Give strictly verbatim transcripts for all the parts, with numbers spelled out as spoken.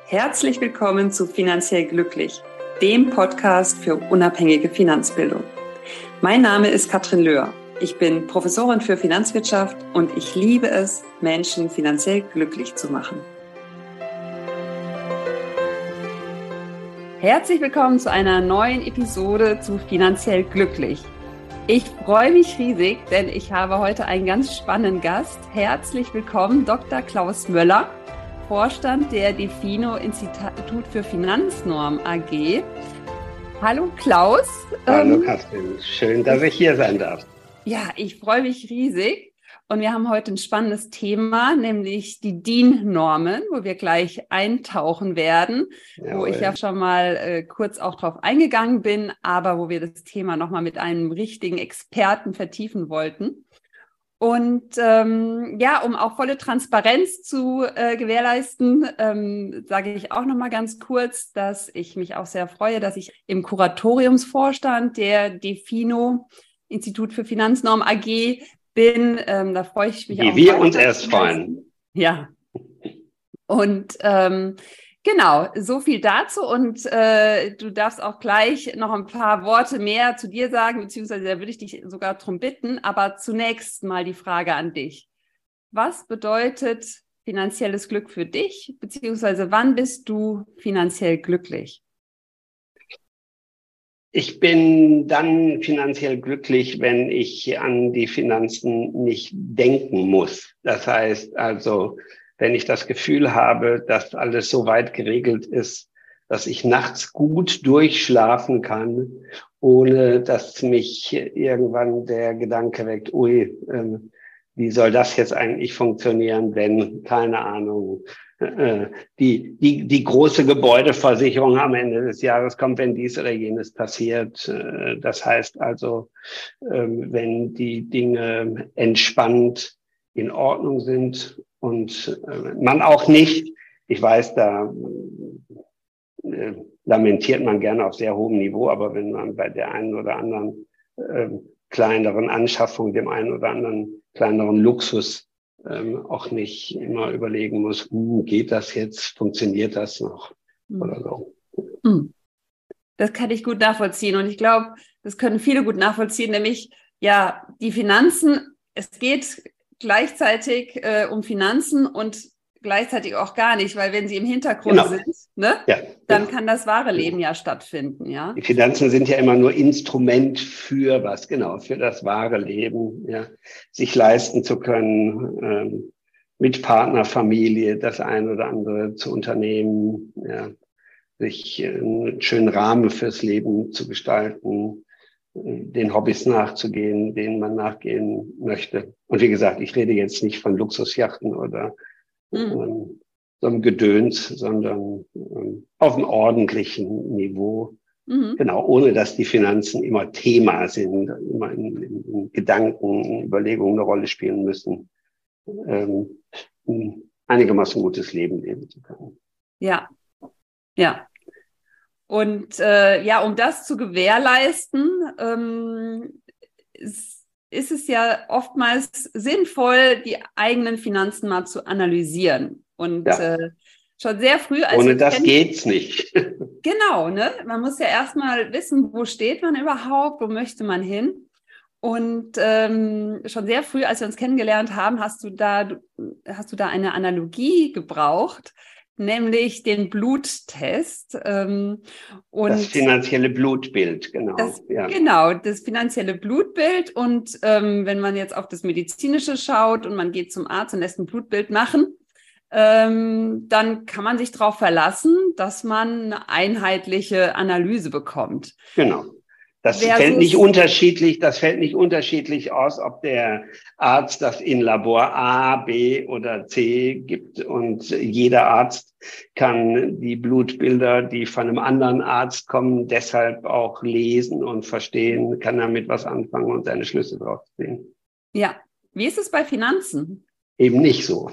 Herzlich willkommen zu Finanziell Glücklich, dem Podcast für unabhängige Finanzbildung. Mein Name ist Katrin Löhr. Ich bin Professorin für Finanzwirtschaft und ich liebe es, Menschen finanziell glücklich zu machen. Herzlich willkommen zu einer neuen Episode zu Finanziell Glücklich. Ich freue mich riesig, denn ich habe heute einen ganz spannenden Gast. Herzlich willkommen, Doktor Klaus Möller, Vorstand der DEFINO Institut für Finanznorm A G. Hallo Klaus. Hallo Katrin, schön, dass ich hier sein darf. Ja, ich freue mich riesig und wir haben heute ein spannendes Thema, nämlich die D I N-Normen, wo wir gleich eintauchen werden, Jawohl. Wo ich ja schon mal äh, kurz auch drauf eingegangen bin, aber wo wir das Thema nochmal mit einem richtigen Experten vertiefen wollten. Und ähm, ja, um auch volle Transparenz zu äh, gewährleisten, ähm, sage ich auch nochmal ganz kurz, dass ich mich auch sehr freue, dass ich im Kuratoriumsvorstand der DEFINO Institut für Finanznorm A G bin. Ähm, da freue ich mich Wie auch. Wie wir uns erst freuen. Ja. Und ähm, genau, so viel dazu. Und äh, du darfst auch gleich noch ein paar Worte mehr zu dir sagen, beziehungsweise da würde ich dich sogar darum bitten. Aber zunächst mal die Frage an dich. Was bedeutet finanzielles Glück für dich, beziehungsweise wann bist du finanziell glücklich? Ich bin dann finanziell glücklich, wenn ich an die Finanzen nicht denken muss. Das heißt also, wenn ich das Gefühl habe, dass alles so weit geregelt ist, dass ich nachts gut durchschlafen kann, ohne dass mich irgendwann der Gedanke weckt, ui, äh, wie soll das jetzt eigentlich funktionieren, wenn, keine Ahnung, äh, die, die, die große Gebäudeversicherung am Ende des Jahres kommt, wenn dies oder jenes passiert. Äh, das heißt also, äh, wenn die Dinge entspannt in Ordnung sind und äh, man auch nicht, ich weiß, da äh, lamentiert man gerne auf sehr hohem Niveau, aber wenn man bei der einen oder anderen äh, kleineren Anschaffung, dem einen oder anderen kleineren Luxus ähm, auch nicht immer überlegen muss, hm, geht das jetzt, funktioniert das noch mhm. oder so. Mhm. Das kann ich gut nachvollziehen und ich glaube, das können viele gut nachvollziehen, nämlich ja, die Finanzen, es geht gleichzeitig äh, um Finanzen und gleichzeitig auch gar nicht, weil wenn sie im Hintergrund genau. sind, ne, ja, dann genau. kann das wahre Leben ja stattfinden, ja. Die Finanzen sind ja immer nur Instrument für was, genau, für das wahre Leben, ja, sich leisten zu können, ähm, mit Partner, Familie das ein oder andere zu unternehmen, ja, sich einen schönen Rahmen fürs Leben zu gestalten, den Hobbys nachzugehen, denen man nachgehen möchte. Und wie gesagt, ich rede jetzt nicht von Luxusjachten oder mhm. ähm, so einem Gedöns, sondern ähm, auf einem ordentlichen Niveau. Mhm. Genau, ohne dass die Finanzen immer Thema sind, immer in, in, in Gedanken, in Überlegungen eine Rolle spielen müssen, ähm, ein einigermaßen gutes Leben leben zu können. Ja, ja. Und äh, ja, um das zu gewährleisten, ähm, ist, ist es ja oftmals sinnvoll, die eigenen Finanzen mal zu analysieren. Und ja. äh, schon sehr früh... Als Ohne das geht's nicht. Genau, ne? Man muss ja erstmal wissen, wo steht man überhaupt, wo möchte man hin. Und ähm, schon sehr früh, als wir uns kennengelernt haben, hast du da, hast du da eine Analogie gebraucht, nämlich den Bluttest. Ähm, und das finanzielle Blutbild, genau. Das, ja. Genau, das finanzielle Blutbild. Und ähm, wenn man jetzt auf das Medizinische schaut und man geht zum Arzt und lässt ein Blutbild machen, ähm, dann kann man sich darauf verlassen, dass man eine einheitliche Analyse bekommt. Genau. Das Versus fällt nicht unterschiedlich, das fällt nicht unterschiedlich aus, ob der Arzt das in Labor A, B oder C gibt. Und jeder Arzt kann die Blutbilder, die von einem anderen Arzt kommen, deshalb auch lesen und verstehen, kann damit was anfangen und seine Schlüsse drauf ziehen. Ja, wie ist es bei Finanzen? eben nicht so.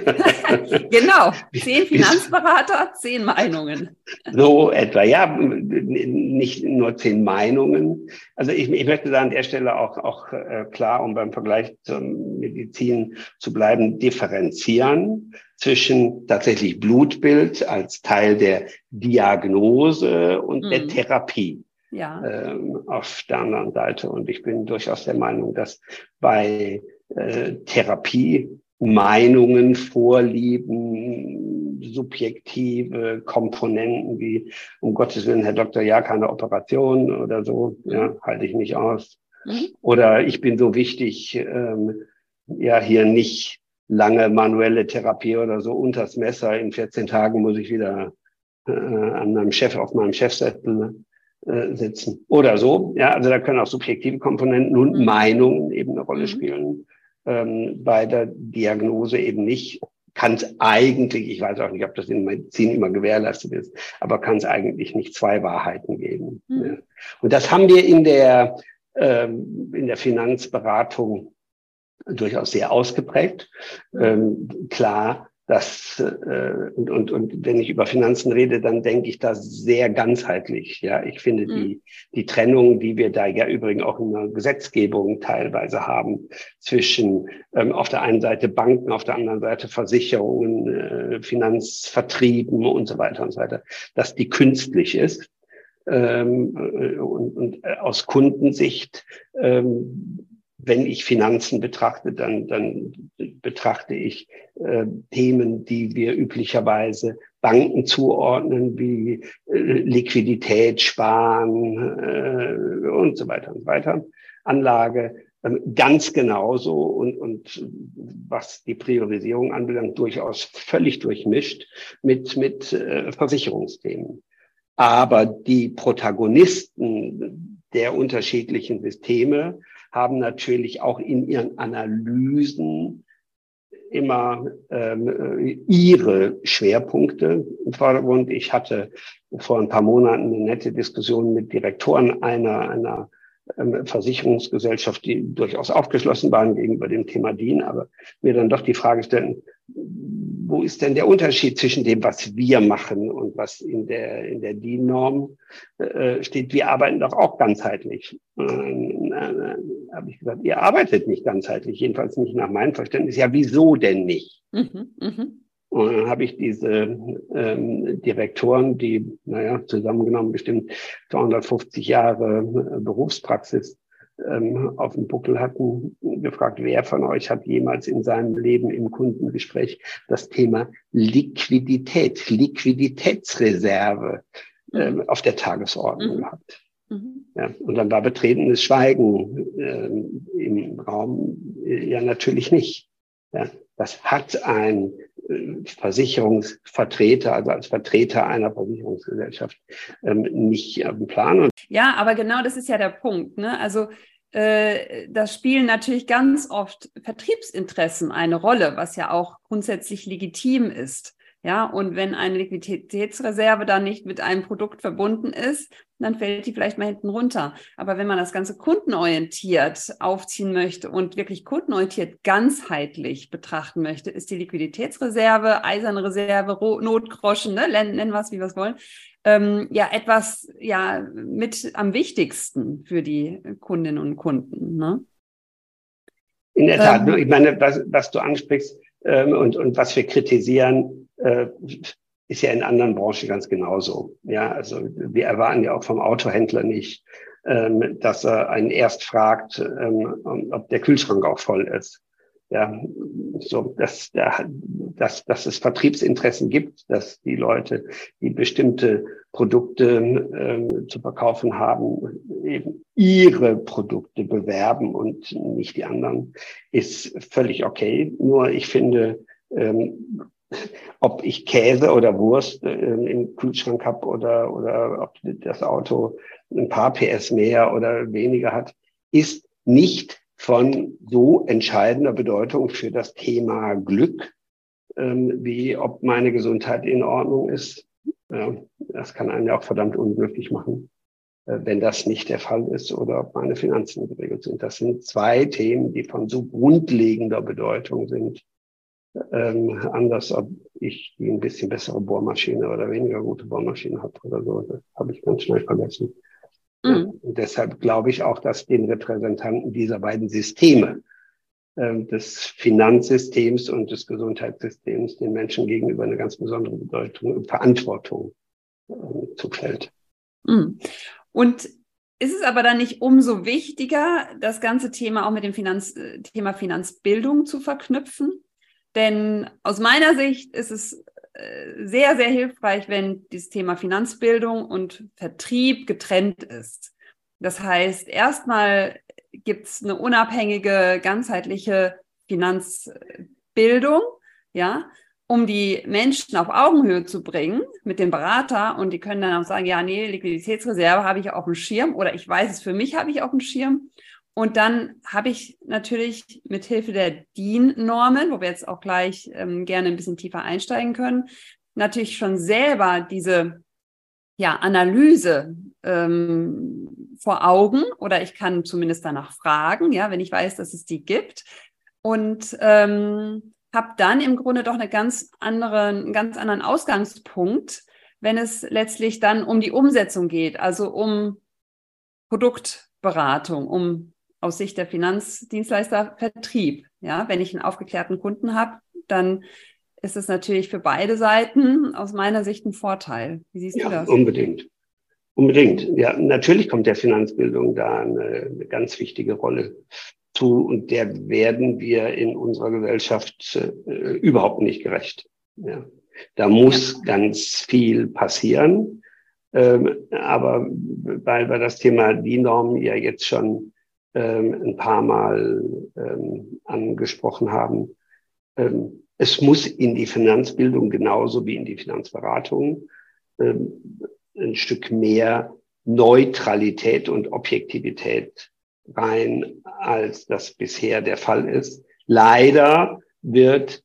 Genau, zehn Finanzberater, zehn Meinungen. So etwa, ja, nicht nur zehn Meinungen. Also ich, ich möchte da an der Stelle auch, auch äh, klar, um beim Vergleich zur Medizin zu bleiben, differenzieren zwischen tatsächlich Blutbild als Teil der Diagnose und mhm. der Therapie. Ja. Ähm, auf der anderen Seite. Und ich bin durchaus der Meinung, dass bei äh, Therapie Meinungen, Vorlieben, subjektive Komponenten wie, um Gottes Willen, Herr Doktor, ja, keine Operation oder so, mhm. ja, halte ich nicht aus. Mhm. Oder ich bin so wichtig, ähm, ja, hier nicht lange manuelle Therapie oder so unters Messer. In vierzehn Tagen muss ich wieder äh, an meinem Chef, auf meinem Chefsessel äh, sitzen. Oder so, ja, also da können auch subjektive Komponenten und mhm. Meinungen eben eine Rolle mhm. spielen. Ähm, bei der Diagnose eben nicht. Kann es eigentlich, ich weiß auch nicht, ob das in Medizin immer gewährleistet ist, aber kann es eigentlich nicht zwei Wahrheiten geben. Mhm. Ja. Und das haben wir in der, ähm, in der Finanzberatung durchaus sehr ausgeprägt. Mhm. Ähm, klar, dass, äh, und, und, und wenn ich über Finanzen rede, dann denke ich da sehr ganzheitlich. Ja, ich finde mhm. die, die Trennung, die wir da ja übrigens auch in der Gesetzgebung teilweise haben, zwischen ähm, auf der einen Seite Banken, auf der anderen Seite Versicherungen, äh, Finanzvertrieben und so weiter und so weiter, dass die künstlich ist. Ähm, und, und aus Kundensicht, ähm, wenn ich Finanzen betrachte, dann, dann betrachte ich äh, Themen, die wir üblicherweise Banken zuordnen, wie äh, Liquidität, Sparen äh, und so weiter und so weiter. Anlage äh, ganz genauso und, und was die Priorisierung anbelangt, durchaus völlig durchmischt mit, mit äh, Versicherungsthemen. Aber die Protagonisten der unterschiedlichen Systeme haben natürlich auch in ihren Analysen immer ähm, ihre Schwerpunkte im Vordergrund. Ich hatte vor ein paar Monaten eine nette Diskussion mit Direktoren einer, einer ähm, Versicherungsgesellschaft, die durchaus aufgeschlossen waren gegenüber dem Thema D I N, aber mir dann doch die Frage stellen, wo ist denn der Unterschied zwischen dem, was wir machen und was in der, in der D I N-Norm äh, steht? Wir arbeiten doch auch ganzheitlich. Ähm, äh, habe ich gesagt, ihr arbeitet nicht ganzheitlich, jedenfalls nicht nach meinem Verständnis. Ja, wieso denn nicht? Mhm, mh. Und dann habe ich diese ähm, Direktoren, die, naja, zusammengenommen bestimmt zweihundertfünfzig Jahre äh, Berufspraxis ähm, auf dem Buckel hatten, gefragt, wer von euch hat jemals in seinem Leben im Kundengespräch das Thema Liquidität, Liquiditätsreserve ähm, auf der Tagesordnung mhm. gehabt. Mhm. Ja, und dann war betretenes Schweigen ähm, im Raum. Ja, natürlich nicht. Ja, das hat ein äh, Versicherungsvertreter, also als Vertreter einer Versicherungsgesellschaft, ähm, nicht auf dem Plan. Und ja, aber genau das ist ja der Punkt, ne? Also äh, da spielen natürlich ganz oft Vertriebsinteressen eine Rolle, was ja auch grundsätzlich legitim ist. Ja, und wenn eine Liquiditätsreserve dann nicht mit einem Produkt verbunden ist, dann fällt die vielleicht mal hinten runter. Aber wenn man das Ganze kundenorientiert aufziehen möchte und wirklich kundenorientiert ganzheitlich betrachten möchte, ist die Liquiditätsreserve, eiserne Reserve, Notgroschen, ne, nennen wir es, wie wir es wollen, ähm, ja etwas ja mit am wichtigsten für die Kundinnen und Kunden. Ne? In der Tat, ähm, ich meine, was, was du ansprichst ähm, und, und was wir kritisieren, äh, ist ja in anderen Branchen ganz genauso. Ja, also wir erwarten ja auch vom Autohändler nicht, ähm, dass er einen erst fragt, ähm, ob der Kühlschrank auch voll ist. Ja, so, dass, dass, dass es Vertriebsinteressen gibt, dass die Leute, die bestimmte Produkte ähm, zu verkaufen haben, eben ihre Produkte bewerben und nicht die anderen, ist völlig okay. Nur ich finde, ähm, ob ich Käse oder Wurst äh, im Kühlschrank habe oder, oder ob das Auto ein paar P S mehr oder weniger hat, ist nicht von so entscheidender Bedeutung für das Thema Glück, ähm, wie ob meine Gesundheit in Ordnung ist. Ja, das kann einen ja auch verdammt unglücklich machen, äh, wenn das nicht der Fall ist, oder ob meine Finanzen geregelt sind. Das sind zwei Themen, die von so grundlegender Bedeutung sind, Ähm, anders, ob ich die ein bisschen bessere Bohrmaschine oder weniger gute Bohrmaschine habe oder so, das habe ich ganz schnell vergessen. Mhm. Ja, und deshalb glaube ich auch, dass den Repräsentanten dieser beiden Systeme, äh, des Finanzsystems und des Gesundheitssystems, den Menschen gegenüber eine ganz besondere Bedeutung und Verantwortung äh, zufällt. Mhm. Und ist es aber dann nicht umso wichtiger, das ganze Thema auch mit dem Finanz, Thema Finanzbildung zu verknüpfen? Denn aus meiner Sicht ist es sehr, sehr hilfreich, wenn dieses Thema Finanzbildung und Vertrieb getrennt ist. Das heißt, erstmal gibt es eine unabhängige, ganzheitliche Finanzbildung, ja, um die Menschen auf Augenhöhe zu bringen mit dem Berater, und die können dann auch sagen, ja, nee, Liquiditätsreserve habe ich auf dem Schirm, oder ich weiß es, für mich habe ich auf dem Schirm. Und dann habe ich natürlich mit Hilfe der D I N-Normen, wo wir jetzt auch gleich ähm, gerne ein bisschen tiefer einsteigen können, natürlich schon selber diese ja, Analyse ähm, vor Augen, oder ich kann zumindest danach fragen, ja, wenn ich weiß, dass es die gibt, und ähm, habe dann im Grunde doch eine ganz andere, einen ganz anderen Ausgangspunkt, wenn es letztlich dann um die Umsetzung geht, also um Produktberatung, um aus Sicht der Finanzdienstleister Vertrieb. Ja, wenn ich einen aufgeklärten Kunden habe, dann ist es natürlich für beide Seiten aus meiner Sicht ein Vorteil. Wie siehst ja, du das? Unbedingt. Unbedingt. Ja, natürlich kommt der Finanzbildung da eine, eine ganz wichtige Rolle zu, und der werden wir in unserer Gesellschaft äh, überhaupt nicht gerecht. Ja. Da muss ja. ganz viel passieren. Ähm, aber weil wir das Thema D I N-Norm ja jetzt schon ähm, ein paar Mal ähm, angesprochen haben, ähm, es muss in die Finanzbildung genauso wie in die Finanzberatung ähm, ein Stück mehr Neutralität und Objektivität rein, als das bisher der Fall ist. Leider wird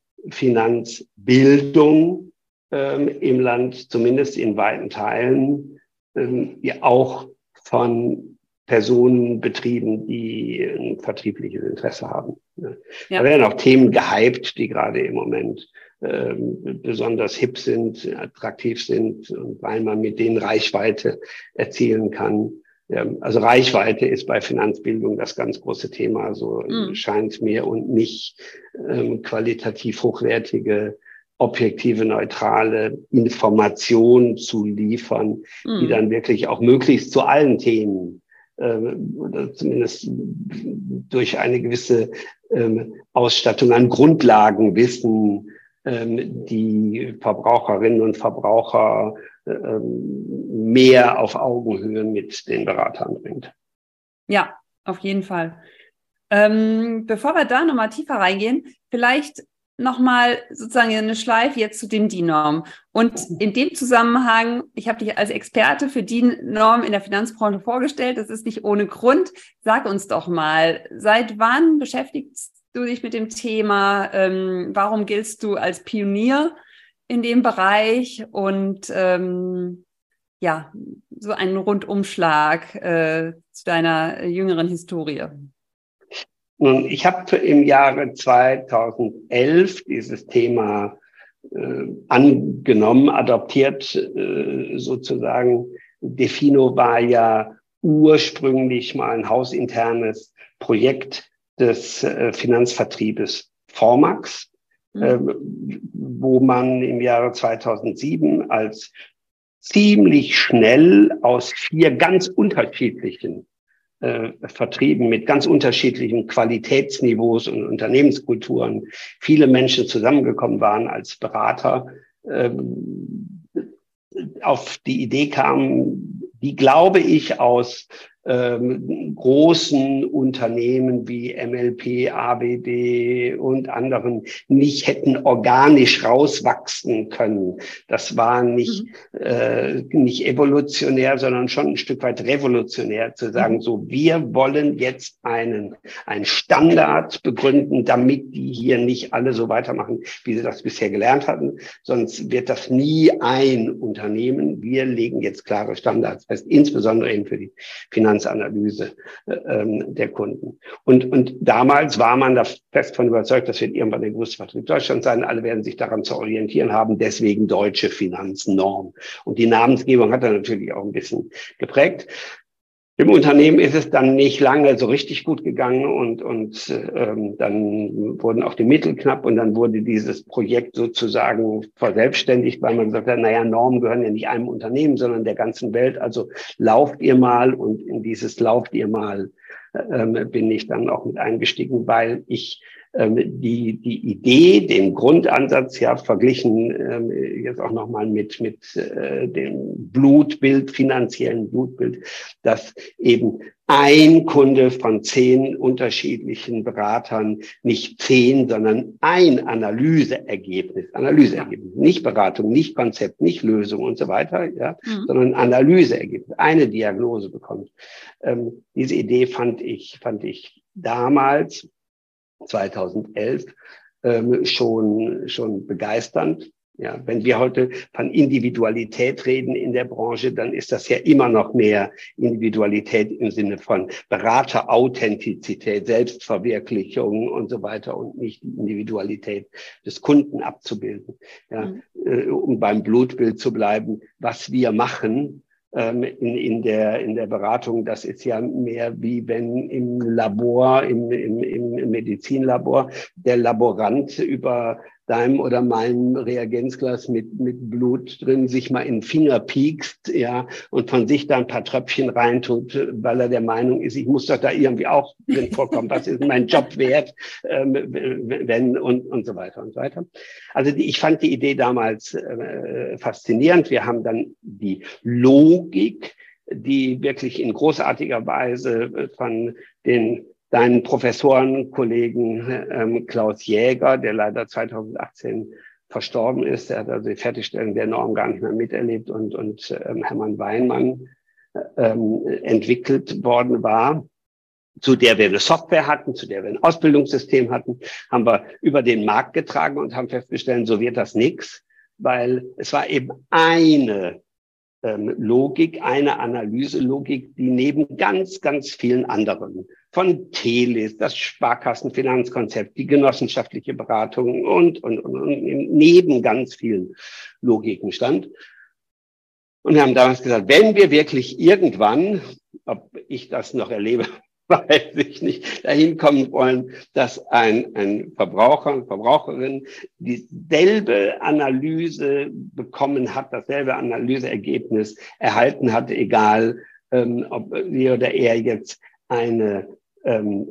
Finanzbildung ähm, im Land, zumindest in weiten Teilen, ähm, ja auch von Personen betrieben, die ein vertriebliches Interesse haben. Ja. Da werden auch Themen gehypt, die gerade im Moment ähm, besonders hip sind, attraktiv sind, und weil man mit denen Reichweite erzielen kann. Ja, also Reichweite ist bei Finanzbildung das ganz große Thema, so mm. scheint mir, und nicht ähm, qualitativ hochwertige, objektive, neutrale Information zu liefern, mm. die dann wirklich auch möglichst zu allen Themen oder zumindest durch eine gewisse ähm, Ausstattung an Grundlagenwissen ähm, die Verbraucherinnen und Verbraucher ähm, mehr auf Augenhöhe mit den Beratern bringt. Ja, auf jeden Fall. Ähm, bevor wir da nochmal tiefer reingehen, vielleicht nochmal sozusagen eine Schleife jetzt zu den D I N-Normen. Und in dem Zusammenhang, ich habe dich als Experte für D I N-Normen in der Finanzbranche vorgestellt, das ist nicht ohne Grund. Sag uns doch mal, seit wann beschäftigst du dich mit dem Thema? Ähm, warum giltst du als Pionier in dem Bereich? Und ähm, ja, so einen Rundumschlag äh, zu deiner jüngeren Historie. Nun, ich habe im Jahre zweitausendelf dieses Thema äh, angenommen, adoptiert äh, sozusagen. Defino war ja ursprünglich mal ein hausinternes Projekt des äh, Finanzvertriebes Formax, mhm. äh, wo man im Jahre zweitausendsieben als ziemlich schnell aus vier ganz unterschiedlichen Vertrieben mit ganz unterschiedlichen Qualitätsniveaus und Unternehmenskulturen viele Menschen zusammengekommen waren als Berater, ähm, auf die Idee kamen, die, glaube ich, aus ähm, großen Unternehmen wie M L P, A B B und anderen nicht hätten organisch rauswachsen können. Das war nicht, mhm. äh, nicht evolutionär, sondern schon ein Stück weit revolutionär, zu sagen, mhm. so, wir wollen jetzt einen, einen Standard begründen, damit die hier nicht alle so weitermachen, wie sie das bisher gelernt hatten. Sonst wird das nie ein Unternehmen. Wir legen jetzt klare Standards, das heißt insbesondere eben für die Finanz Finanzanalyse ähm, der Kunden. Und, und damals war man da fest von überzeugt, das wird irgendwann der größte Vertrieb Deutschlands sein. Alle werden sich daran zu orientieren haben, deswegen deutsche Finanznorm. Und die Namensgebung hat er natürlich auch ein bisschen geprägt. Im Unternehmen ist es dann nicht lange so richtig gut gegangen und, und ähm, dann wurden auch die Mittel knapp und dann wurde dieses Projekt sozusagen verselbstständigt, weil man gesagt hat, naja, Normen gehören ja nicht einem Unternehmen, sondern der ganzen Welt. Also lauft ihr mal, und in dieses lauft ihr mal ähm, bin ich dann auch mit eingestiegen, weil ich ähm, die die Idee, den Grundansatz ja verglichen ähm, jetzt auch nochmal mit mit äh, dem Blutbild, finanziellen Blutbild, dass eben ein Kunde von zehn unterschiedlichen Beratern nicht zehn, sondern ein Analyseergebnis, Analyseergebnis, ja. Nicht Beratung, nicht Konzept, nicht Lösung und so weiter, ja, mhm. sondern Analyseergebnis, eine Diagnose bekommt. Ähm, diese Idee fand ich, fand ich damals, zweitausendelf, ähm, schon, schon begeisternd. Ja, wenn wir heute von Individualität reden in der Branche, dann ist das ja immer noch mehr Individualität im Sinne von Beraterauthentizität, Selbstverwirklichung und so weiter und nicht die Individualität des Kunden abzubilden. Ja, mhm. äh, um beim Blutbild zu bleiben, was wir machen, in, in der, in der Beratung, das ist ja mehr wie wenn im Labor, im, im, im Medizinlabor, der Laborant über deinem oder meinem Reagenzglas mit, mit Blut drin sich mal in den Finger piekst, ja, und von sich da ein paar Tröpfchen reintut, weil er der Meinung ist, ich muss doch da irgendwie auch drin vorkommen. Was ist mein Job wert, ähm, wenn, und, und so weiter und so weiter. Also die, ich fand die Idee damals äh, faszinierend. Wir haben dann die Logik, die wirklich in großartiger Weise von den deinen Professorenkollegen ähm, Klaus Jäger, der leider zweitausendachtzehn verstorben ist, der hat also die Fertigstellung der Norm gar nicht mehr miterlebt, und, und ähm, Hermann Weinmann ähm, entwickelt worden war, zu der wir eine Software hatten, zu der wir ein Ausbildungssystem hatten, haben wir über den Markt getragen und haben festgestellt, so wird das nix, weil es war eben eine ähm, Logik, eine Analyselogik, die neben ganz, ganz vielen anderen, von Telis, das Sparkassenfinanzkonzept, die genossenschaftliche Beratung und, und, und, und neben ganz vielen Logiken stand. Und wir haben damals gesagt, wenn wir wirklich irgendwann, ob ich das noch erlebe, weiß ich nicht, dahin kommen wollen, dass ein, ein Verbraucher, eine Verbraucherin dieselbe Analyse bekommen hat, dasselbe Analyseergebnis erhalten hat, egal ähm, ob sie oder er jetzt eine ähm,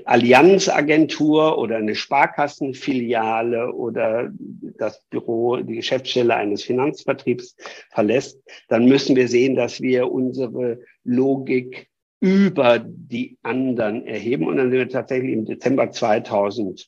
Allianzagentur oder eine Sparkassenfiliale oder das Büro, die Geschäftsstelle eines Finanzvertriebs verlässt, dann müssen wir sehen, dass wir unsere Logik über die anderen erheben. Und dann sind wir tatsächlich im Dezember zweitausendzwölf,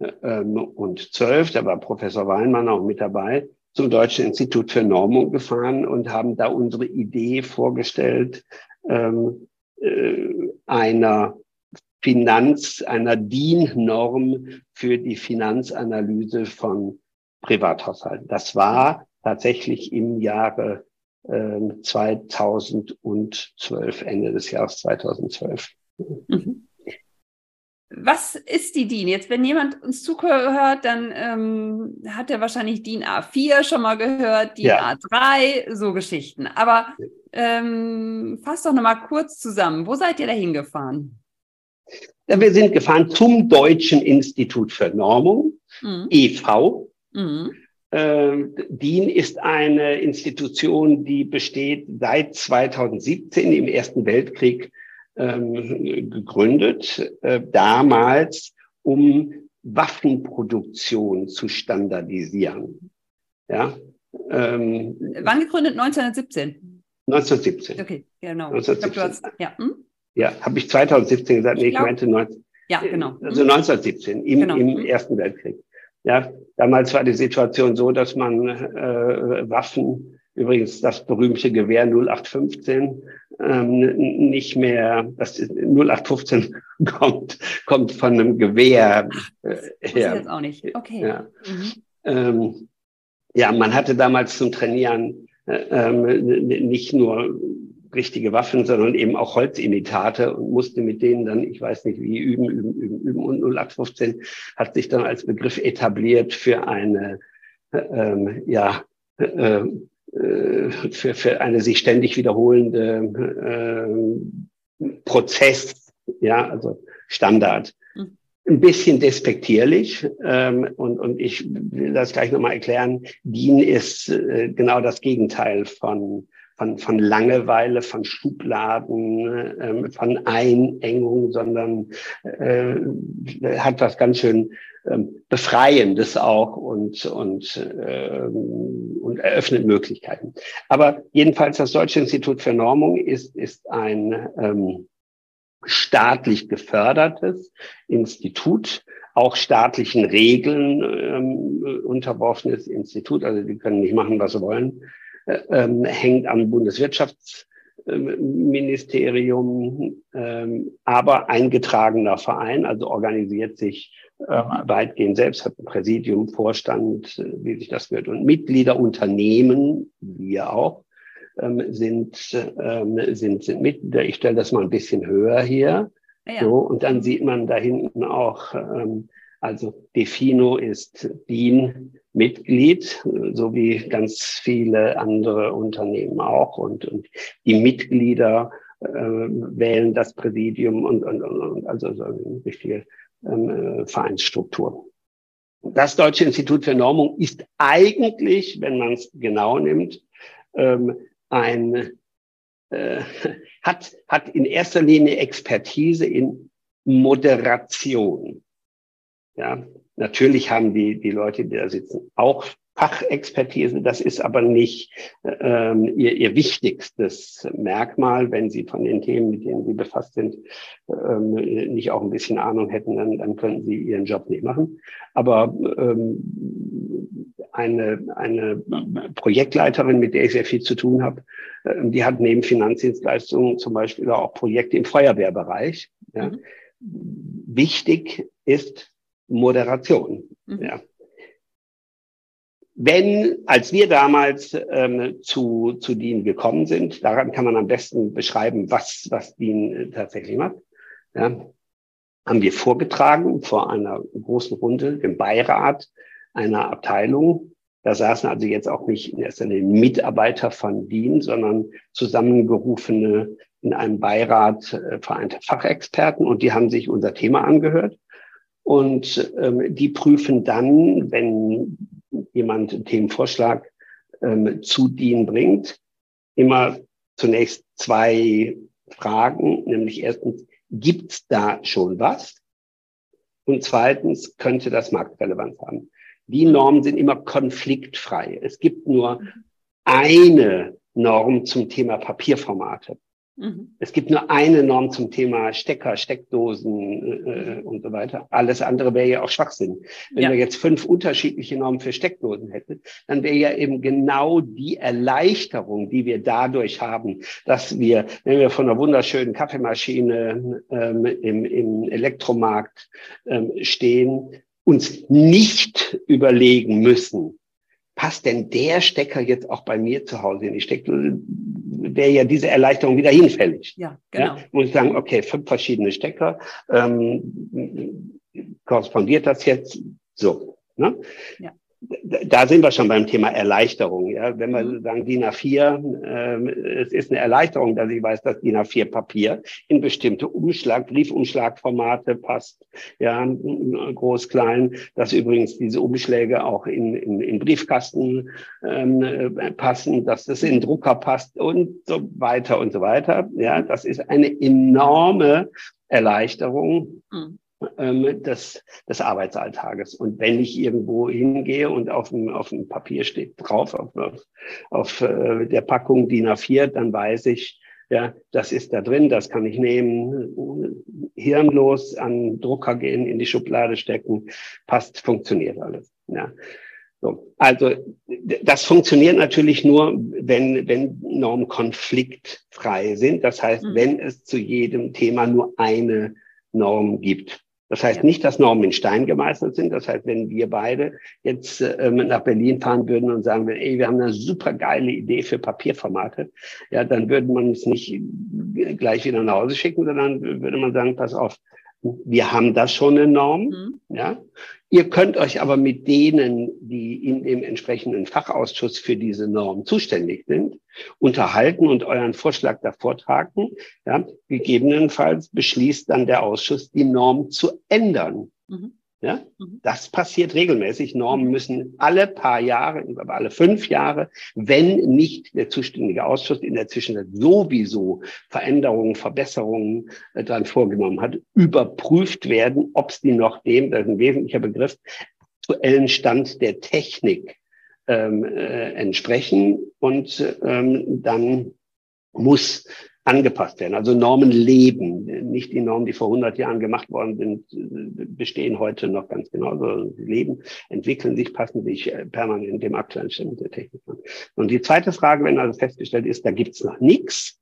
da war Professor Weinmann auch mit dabei, zum Deutschen Institut für Normung gefahren und haben da unsere Idee vorgestellt, ähm, äh, einer Finanz, einer D I N-Norm für die Finanzanalyse von Privathaushalten. Das war tatsächlich im Jahre zweitausendzwölf, Ende des Jahres zweitausendzwölf. Mhm. Was ist die D I N? Jetzt, wenn jemand uns zuhört, dann ähm, hat er wahrscheinlich D I N A vier schon mal gehört, D I N A drei, ja. So Geschichten. Aber ähm, fasst doch nochmal kurz zusammen. Wo seid ihr da hingefahren? Ja, wir sind gefahren zum Deutschen Institut für Normung, mhm. E V. Mhm. D I N ist eine Institution, die besteht seit zweitausendsiebzehn, im Ersten Weltkrieg ähm, gegründet, äh, damals um Waffenproduktion zu standardisieren. Ja, ähm, Wann gegründet? neunzehnhundertsiebzehn? neunzehnhundertsiebzehn. Okay, genau. neunzehnhundertsiebzehn. Ich glaub, du hast, ja, hm? Ja, habe ich zweitausendsiebzehn gesagt? Nee, ich, ich meinte neunzehn, ja, genau. Also neunzehnhundertsiebzehn, im, genau. im Ersten Weltkrieg. Ja, damals war die Situation so, dass man äh, Waffen, übrigens das berühmte Gewehr null acht fünfzehn, ähm, nicht mehr, das null acht fünfzehn kommt, kommt von einem Gewehr äh, her. Das weiß ich jetzt auch nicht. Okay. Ja, mhm. ähm, ja, man hatte damals zum Trainieren äh, ähm, nicht nur richtige Waffen, sondern eben auch Holzimitate und musste mit denen dann, ich weiß nicht wie, üben, üben, üben, üben. Und null acht fünfzehn hat sich dann als Begriff etabliert für eine, ähm, ja, äh, äh, für, für eine sich ständig wiederholende äh, Prozess, ja, also Standard. Mhm. Ein bisschen despektierlich, ähm, und, und ich will das gleich nochmal erklären. DIN ist äh, genau das Gegenteil von Von, von Langeweile, von Schubladen, äh, von Einengung, sondern äh, hat was ganz schön äh, Befreiendes auch und, und, äh, und eröffnet Möglichkeiten. Aber jedenfalls das Deutsche Institut für Normung ist, ist ein ähm, staatlich gefördertes Institut, auch staatlichen Regeln ähm, unterworfenes Institut. Also die können nicht machen, was sie wollen. Ähm, hängt am Bundeswirtschaftsministerium, ähm, aber eingetragener Verein, also organisiert sich äh, weitgehend selbst, hat ein Präsidium, Vorstand, äh, wie sich das gehört. Und Mitgliederunternehmen, wir auch, ähm, sind, ähm, sind, sind Mitglieder. Ich stelle das mal ein bisschen höher hier. Ja. So, und dann sieht man da hinten auch, ähm, also Defino ist DIN Mitglied, so wie ganz viele andere Unternehmen auch. Und, und die Mitglieder äh, wählen das Präsidium und, und, und also so eine richtige ähm, Vereinsstruktur. Das Deutsche Institut für Normung ist eigentlich, wenn man es genau nimmt, ähm, ein äh, hat, hat in erster Linie Expertise in Moderation. Ja, natürlich haben die, die Leute, die da sitzen, auch Fachexpertise. Das ist aber nicht ähm, ihr, ihr wichtigstes Merkmal. Wenn sie von den Themen, mit denen sie befasst sind, ähm, nicht auch ein bisschen Ahnung hätten, dann, dann könnten sie ihren Job nicht machen. Aber ähm, eine, eine Projektleiterin, mit der ich sehr viel zu tun habe, äh, die hat neben Finanzdienstleistungen zum Beispiel auch Projekte im Feuerwehrbereich. Ja. Mhm. Wichtig ist Moderation. Mhm. Ja. Wenn, als wir damals ähm, zu, zu DIN gekommen sind, daran kann man am besten beschreiben, was, was DIN äh, tatsächlich macht, ja, haben wir vorgetragen vor einer großen Runde, dem Beirat einer Abteilung. Da saßen also jetzt auch nicht in erster Linie Mitarbeiter von DIN, sondern zusammengerufene in einem Beirat äh, vereinte Fachexperten, und die haben sich unser Thema angehört. Und ähm, die prüfen dann, wenn jemand einen Themenvorschlag ähm, zu DIN bringt, immer zunächst zwei Fragen, nämlich erstens, gibt es da schon was? Und zweitens, könnte das Marktrelevanz haben? Die Normen sind immer konfliktfrei. Es gibt nur eine Norm zum Thema Papierformate. Mhm. Es gibt nur eine Norm zum Thema Stecker, Steckdosen äh, und so weiter. Alles andere wäre ja auch Schwachsinn. Wenn ja. wir jetzt fünf unterschiedliche Normen für Steckdosen hätten, dann wäre ja eben genau die Erleichterung, die wir dadurch haben, dass wir, wenn wir von einer wunderschönen Kaffeemaschine ähm, im, im Elektromarkt ähm, stehen, uns nicht überlegen müssen, passt denn der Stecker jetzt auch bei mir zu Hause in die Steckdose, wäre ja diese Erleichterung wieder hinfällig. Ja, genau. Ja, muss ich sagen, okay, fünf verschiedene Stecker, ähm, korrespondiert das jetzt so, ne? Ja. Da sind wir schon beim Thema Erleichterung. Ja, wenn wir mhm. sagen DIN A vier, äh, es ist eine Erleichterung, dass ich weiß, dass DIN A vier Papier in bestimmte Umschlag, Briefumschlagformate passt. Ja, groß, klein. Dass übrigens diese Umschläge auch in, in, in Briefkasten ähm, passen, dass das in Drucker passt und so weiter und so weiter. Ja, das ist eine enorme Erleichterung. Mhm. Des, des Arbeitsalltages. Und wenn ich irgendwo hingehe und auf dem, auf dem Papier steht drauf, auf, auf, auf äh, der Packung DIN A vier, dann weiß ich, ja, das ist da drin, das kann ich nehmen, hirnlos an Drucker gehen, in die Schublade stecken, passt, funktioniert alles. Ja. So, also das funktioniert natürlich nur, wenn, wenn Normen konfliktfrei sind. Das heißt, mhm. wenn es zu jedem Thema nur eine Norm gibt. Das heißt Ja. nicht, dass Normen in Stein gemeißelt sind. Das heißt, wenn wir beide jetzt ähm, nach Berlin fahren würden und sagen würden, ey, wir haben eine super geile Idee für Papierformate, ja, dann würde man es nicht gleich wieder nach Hause schicken, sondern würde man sagen, pass auf, wir haben da schon eine Norm, Mhm. ja. Ihr könnt euch aber mit denen, die in dem entsprechenden Fachausschuss für diese Norm zuständig sind, unterhalten und euren Vorschlag da vortragen. Ja. Gegebenenfalls beschließt dann der Ausschuss, die Norm zu ändern. Mhm. Ja, Mhm. das passiert regelmäßig. Normen Mhm. müssen alle paar Jahre, alle fünf Jahre, wenn nicht der zuständige Ausschuss in der Zwischenzeit sowieso Veränderungen, Verbesserungen äh, dann vorgenommen hat, überprüft werden, ob es die noch dem, das ist ein wesentlicher Begriff, aktuellen Stand der Technik ähm, äh, entsprechen. Und ähm, dann muss angepasst werden. Also Normen leben. Nicht die Normen, die vor hundert Jahren gemacht worden sind, bestehen heute noch ganz genauso. Sie leben, entwickeln sich, passen sich permanent dem aktuellen Stand der Technik an. Und die zweite Frage, wenn also festgestellt ist, da gibt's noch nichts,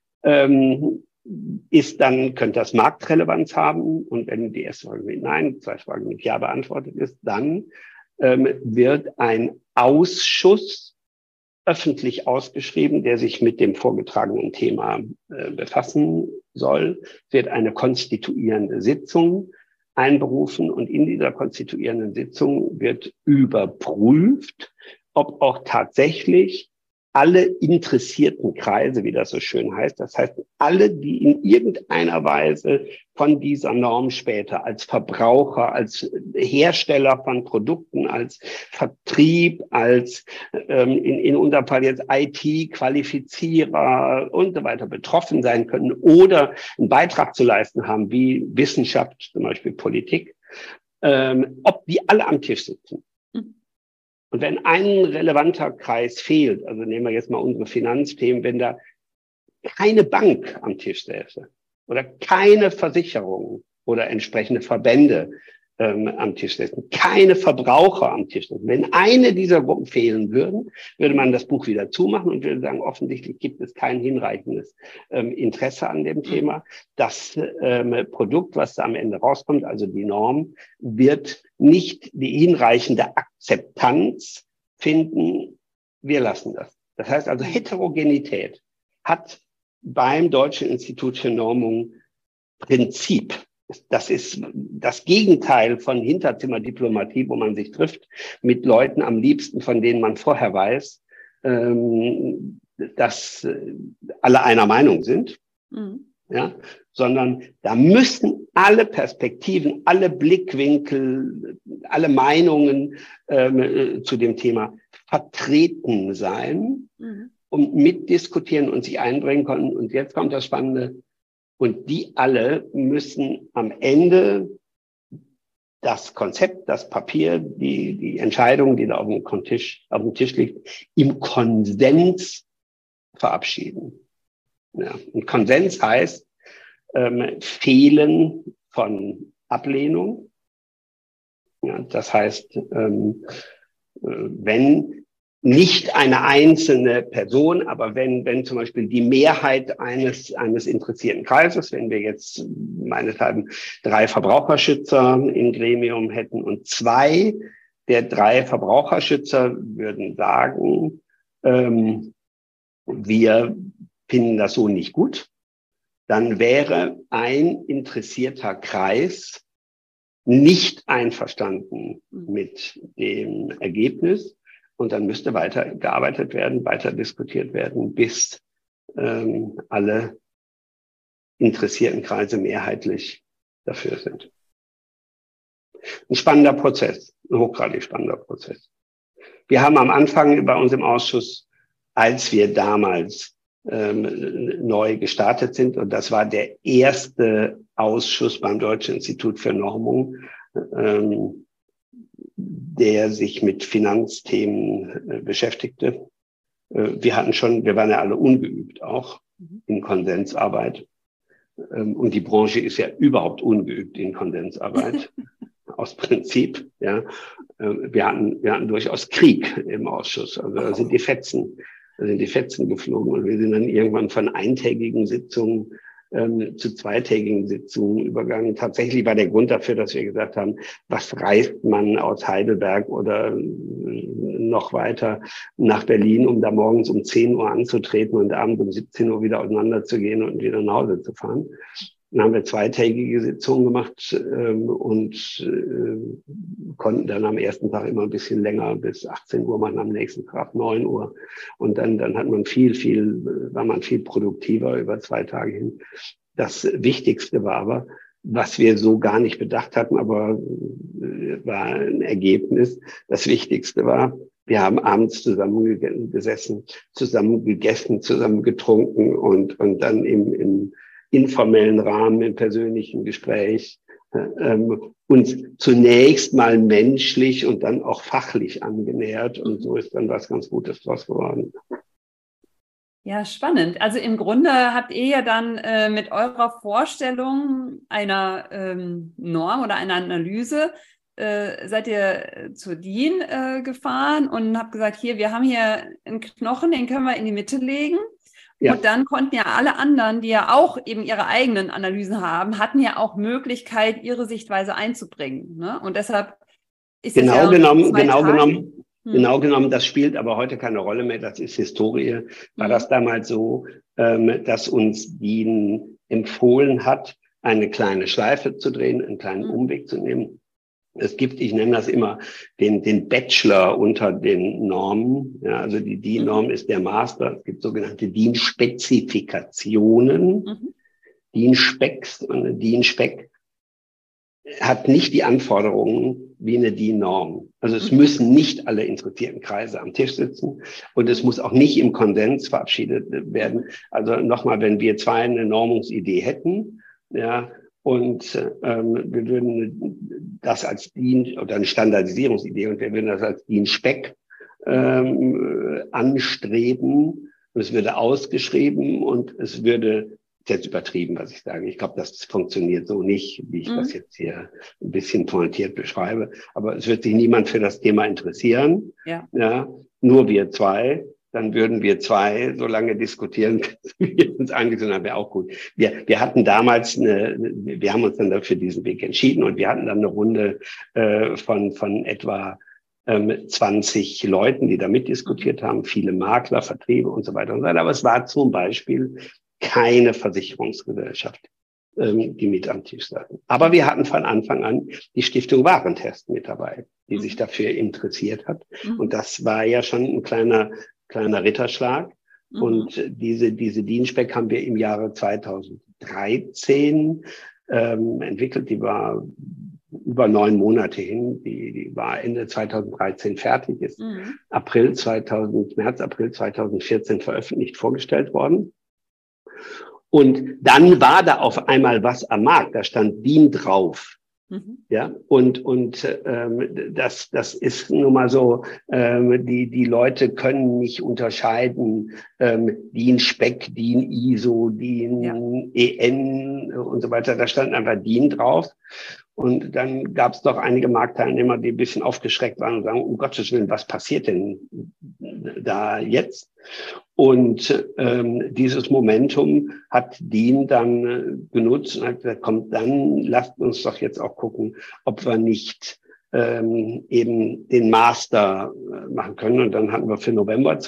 ähm, ist dann, könnte das Marktrelevanz haben? Und wenn die erste Frage mit Nein, die zweite Frage mit Ja beantwortet ist, dann ähm, wird ein Ausschuss öffentlich ausgeschrieben, der sich mit dem vorgetragenen Thema äh, befassen soll, wird eine konstituierende Sitzung einberufen und in dieser konstituierenden Sitzung wird überprüft, ob auch tatsächlich alle interessierten Kreise, wie das so schön heißt, das heißt alle, die in irgendeiner Weise von dieser Norm später als Verbraucher, als Hersteller von Produkten, als Vertrieb, als ähm, in, in unserem Fall jetzt I T-Qualifizierer und so weiter betroffen sein können oder einen Beitrag zu leisten haben, wie Wissenschaft, zum Beispiel Politik, ähm, ob die alle am Tisch sitzen. Und wenn ein relevanter Kreis fehlt, also nehmen wir jetzt mal unsere Finanzthemen, wenn da keine Bank am Tisch säße oder keine Versicherung oder entsprechende Verbände ähm, am Tisch säßen, keine Verbraucher am Tisch säßen, wenn eine dieser Gruppen fehlen würden, würde man das Buch wieder zumachen und würde sagen, offensichtlich gibt es kein hinreichendes ähm, Interesse an dem Thema. Das ähm, Produkt, was da am Ende rauskommt, also die Norm, wird nicht die hinreichende Akzeptanz finden. Wir lassen das. Das heißt also, Heterogenität hat beim Deutschen Institut für Normung Prinzip. Das ist das Gegenteil von Hinterzimmerdiplomatie, wo man sich trifft mit Leuten am liebsten, von denen man vorher weiß, ähm, dass alle einer Meinung sind. Mhm. Ja, sondern da müssen alle Perspektiven, alle Blickwinkel, alle Meinungen ähm, zu dem Thema vertreten sein, mhm. und mitdiskutieren und sich einbringen können. Und jetzt kommt das Spannende. Und die alle müssen am Ende das Konzept, das Papier, die, die Entscheidung, die da auf dem Tisch, auf dem Tisch liegt, im Konsens verabschieden. Ja, und Konsens heißt ähm, Fehlen von Ablehnung. Ja, das heißt, ähm, wenn nicht eine einzelne Person, aber wenn, wenn zum Beispiel die Mehrheit eines, eines interessierten Kreises, wenn wir jetzt meinethalben drei Verbraucherschützer im Gremium hätten und zwei der drei Verbraucherschützer würden sagen, ähm, wir finden das so nicht gut, dann wäre ein interessierter Kreis nicht einverstanden mit dem Ergebnis und dann müsste weiter gearbeitet werden, weiter diskutiert werden, bis ähm, alle interessierten Kreise mehrheitlich dafür sind. Ein spannender Prozess, ein hochgradig spannender Prozess. Wir haben am Anfang bei uns im Ausschuss, als wir damals ähm, neu gestartet sind, und das war der erste Ausschuss beim Deutschen Institut für Normung, ähm, der sich mit Finanzthemen äh, beschäftigte. Äh, wir hatten schon, wir waren ja alle ungeübt auch in Konsensarbeit. Ähm, und die Branche ist ja überhaupt ungeübt in Konsensarbeit. Aus Prinzip, ja. Äh, wir hatten, wir hatten durchaus Krieg im Ausschuss. Also da sind die Fetzen, da sind die Fetzen geflogen und wir sind dann irgendwann von eintägigen Sitzungen ähm, zu zweitägigen Sitzungen übergegangen. Tatsächlich war der Grund dafür, dass wir gesagt haben, was reist man aus Heidelberg oder noch weiter nach Berlin, um da morgens um zehn Uhr anzutreten und abends um siebzehn Uhr wieder auseinanderzugehen und wieder nach Hause zu fahren. Dann haben wir zweitägige Sitzungen gemacht ähm, und äh, konnten dann am ersten Tag immer ein bisschen länger bis achtzehn Uhr machen, am nächsten Tag neun Uhr. Und dann, dann hat man viel, viel, war man viel produktiver über zwei Tage hin. Das Wichtigste war aber, was wir so gar nicht bedacht hatten, aber äh, war ein Ergebnis. Das Wichtigste war, wir haben abends zusammen gesessen, zusammen gegessen, zusammen getrunken und, und dann im, im informellen Rahmen, im persönlichen Gespräch, ähm, uns zunächst mal menschlich und dann auch fachlich angenähert. Und so ist dann was ganz Gutes draus geworden. Ja, spannend. Also im Grunde habt ihr ja dann äh, mit eurer Vorstellung einer ähm, Norm oder einer Analyse äh, seid ihr zur D I N äh, gefahren und habt gesagt, hier, wir haben hier einen Knochen, den können wir in die Mitte legen. Ja. Und dann konnten ja alle anderen, die ja auch eben ihre eigenen Analysen haben, hatten ja auch Möglichkeit, ihre Sichtweise einzubringen. Ne? Und deshalb ist genau es ja genommen, genau Tage. genommen, hm. genau genommen, das spielt aber heute keine Rolle mehr. Das ist Historie. War hm. das damals so, ähm, dass uns D I N empfohlen hat, eine kleine Schleife zu drehen, einen kleinen hm. Umweg zu nehmen. Es gibt, ich nenne das immer, den, den Bachelor unter den Normen. Ja, also die D I N-Norm ist der Master. Es gibt sogenannte D I N-Spezifikationen, mhm. D I N-Specs und eine D I N-Spec hat nicht die Anforderungen wie eine D I N-Norm. Also es mhm. müssen nicht alle interessierten Kreise am Tisch sitzen und es muss auch nicht im Konsens verabschiedet werden. Also nochmal, wenn wir zwei eine Normungsidee hätten, ja, und ähm, wir würden das als D I N oder eine Standardisierungsidee und wir würden das als D I N-Spec ähm, anstreben und es würde ausgeschrieben und es würde, ist jetzt übertrieben, was ich sage. Ich glaube, das funktioniert so nicht, wie ich mhm. das jetzt hier ein bisschen pointiert beschreibe. Aber es wird sich niemand für das Thema interessieren. Ja. Ja, nur wir zwei. Dann würden wir zwei so lange diskutieren, bis wir uns angesehen haben, wäre auch gut. Wir, wir hatten damals eine, wir haben uns dann dafür diesen Weg entschieden und wir hatten dann eine Runde äh, von, von etwa ähm, zwanzig Leuten, die da mitdiskutiert haben, viele Makler, Vertriebe und so weiter und so weiter. Aber es war zum Beispiel keine Versicherungsgesellschaft, ähm, die mit am Tisch saßen. Aber wir hatten von Anfang an die Stiftung Warentest mit dabei, die mhm. sich dafür interessiert hat. Mhm. Und das war ja schon ein kleiner kleiner Ritterschlag. Mhm. Und diese, diese D I N-Spec haben wir im Jahre zweitausenddreizehn ähm, entwickelt. Die war über neun Monate hin. Die, die war Ende zweitausenddreizehn fertig, ist mhm. April zweitausend, März, April zweitausendvierzehn veröffentlicht, vorgestellt worden. Und dann war da auf einmal was am Markt. Da stand D I N drauf. Mhm. Ja, und, und ähm, das, das ist nun mal so, ähm, die, die Leute können nicht unterscheiden, ähm, D I N-Spec, D I N-I S O, D I N-E N ja. und so weiter. Da stand einfach D I N drauf. Und dann gab es doch einige Marktteilnehmer, die ein bisschen aufgeschreckt waren und sagen, um Gottes Willen, was passiert denn da jetzt? Und ähm, dieses Momentum hat D I N dann äh, genutzt und hat gesagt, komm, dann lasst uns doch jetzt auch gucken, ob wir nicht ähm, eben den Master äh, machen können. Und dann hatten wir für November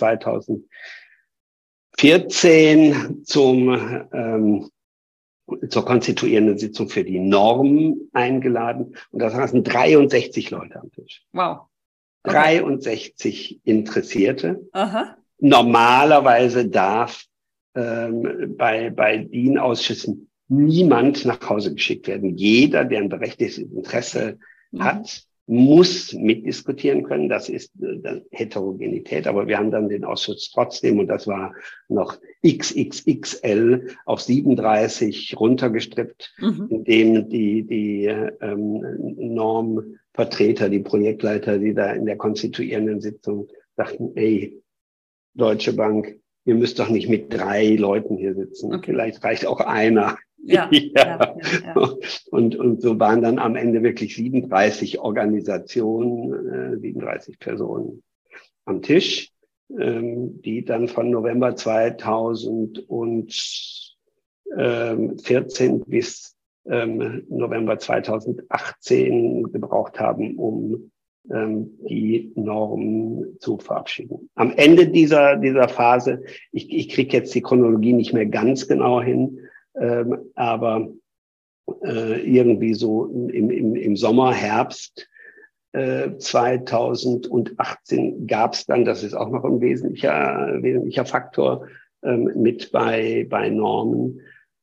zweitausendvierzehn zum ähm, zur konstituierenden Sitzung für die Norm eingeladen. Und da saßen dreiundsechzig Leute am Tisch. Wow. Okay. dreiundsechzig Interessierte. Aha. Normalerweise darf ähm, bei, bei D I N-Ausschüssen niemand nach Hause geschickt werden. Jeder, der ein berechtigtes Interesse mhm. hat, muss mitdiskutieren können. Das ist äh, Heterogenität. Aber wir haben dann den Ausschuss trotzdem, und das war noch X X X L auf siebenunddreißig runtergestrippt, mhm. indem die, die ähm, Normvertreter, die Projektleiter, die da in der konstituierenden Sitzung sagten, ey, Deutsche Bank, ihr müsst doch nicht mit drei Leuten hier sitzen. Okay. Vielleicht reicht auch einer. Ja, ja. ja, ja, ja. Und, und so waren dann am Ende wirklich siebenunddreißig Organisationen, äh, siebenunddreißig Personen am Tisch, ähm, die dann von November zweitausendvierzehn ähm, vierzehn bis ähm, November zweitausendachtzehn gebraucht haben, um ähm, die Norm zu verabschieden. Am Ende dieser, dieser Phase, ich, ich kriege jetzt die Chronologie nicht mehr ganz genau hin, ähm, aber äh, irgendwie so im, im, im Sommer, Herbst äh, zweitausendachtzehn gab es dann, das ist auch noch ein wesentlicher, wesentlicher Faktor ähm, mit bei, bei Normen,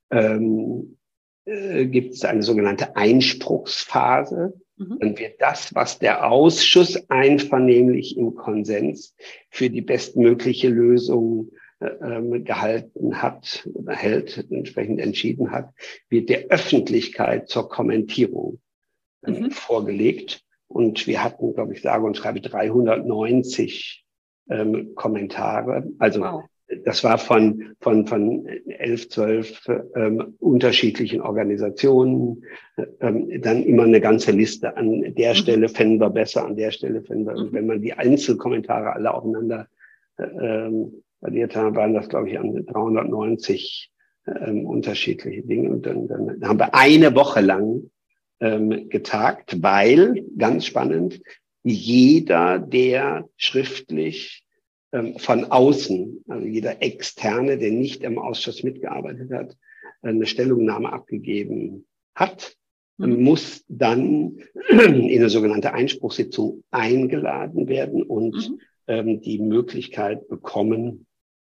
ähm, äh, gibt es eine sogenannte Einspruchsphase. Mhm. Dann wird das, was der Ausschuss einvernehmlich im Konsens für die bestmögliche Lösung äh, gehalten hat oder hält, entsprechend entschieden hat, wird der Öffentlichkeit zur Kommentierung äh, mhm. vorgelegt. Und wir hatten, glaube ich, sage und schreibe dreihundertneunzig ähm, Kommentare. Also wow. Das war von von von elf, zwölf ähm, unterschiedlichen Organisationen. Ähm, dann immer eine ganze Liste. An der mhm. Stelle fänden wir besser, an der Stelle fänden wir. Mhm. Und wenn man die Einzelkommentare alle aufeinander ähm, addiert haben, waren das, glaube ich, an dreihundertneunzig ähm, unterschiedliche Dinge. Und dann, dann haben wir eine Woche lang ähm, getagt, weil, ganz spannend, jeder, der schriftlich ähm, von außen, also jeder Externe, der nicht im Ausschuss mitgearbeitet hat, eine Stellungnahme abgegeben hat, mhm. muss dann in eine sogenannte Einspruchssitzung eingeladen werden und mhm. ähm, die Möglichkeit bekommen,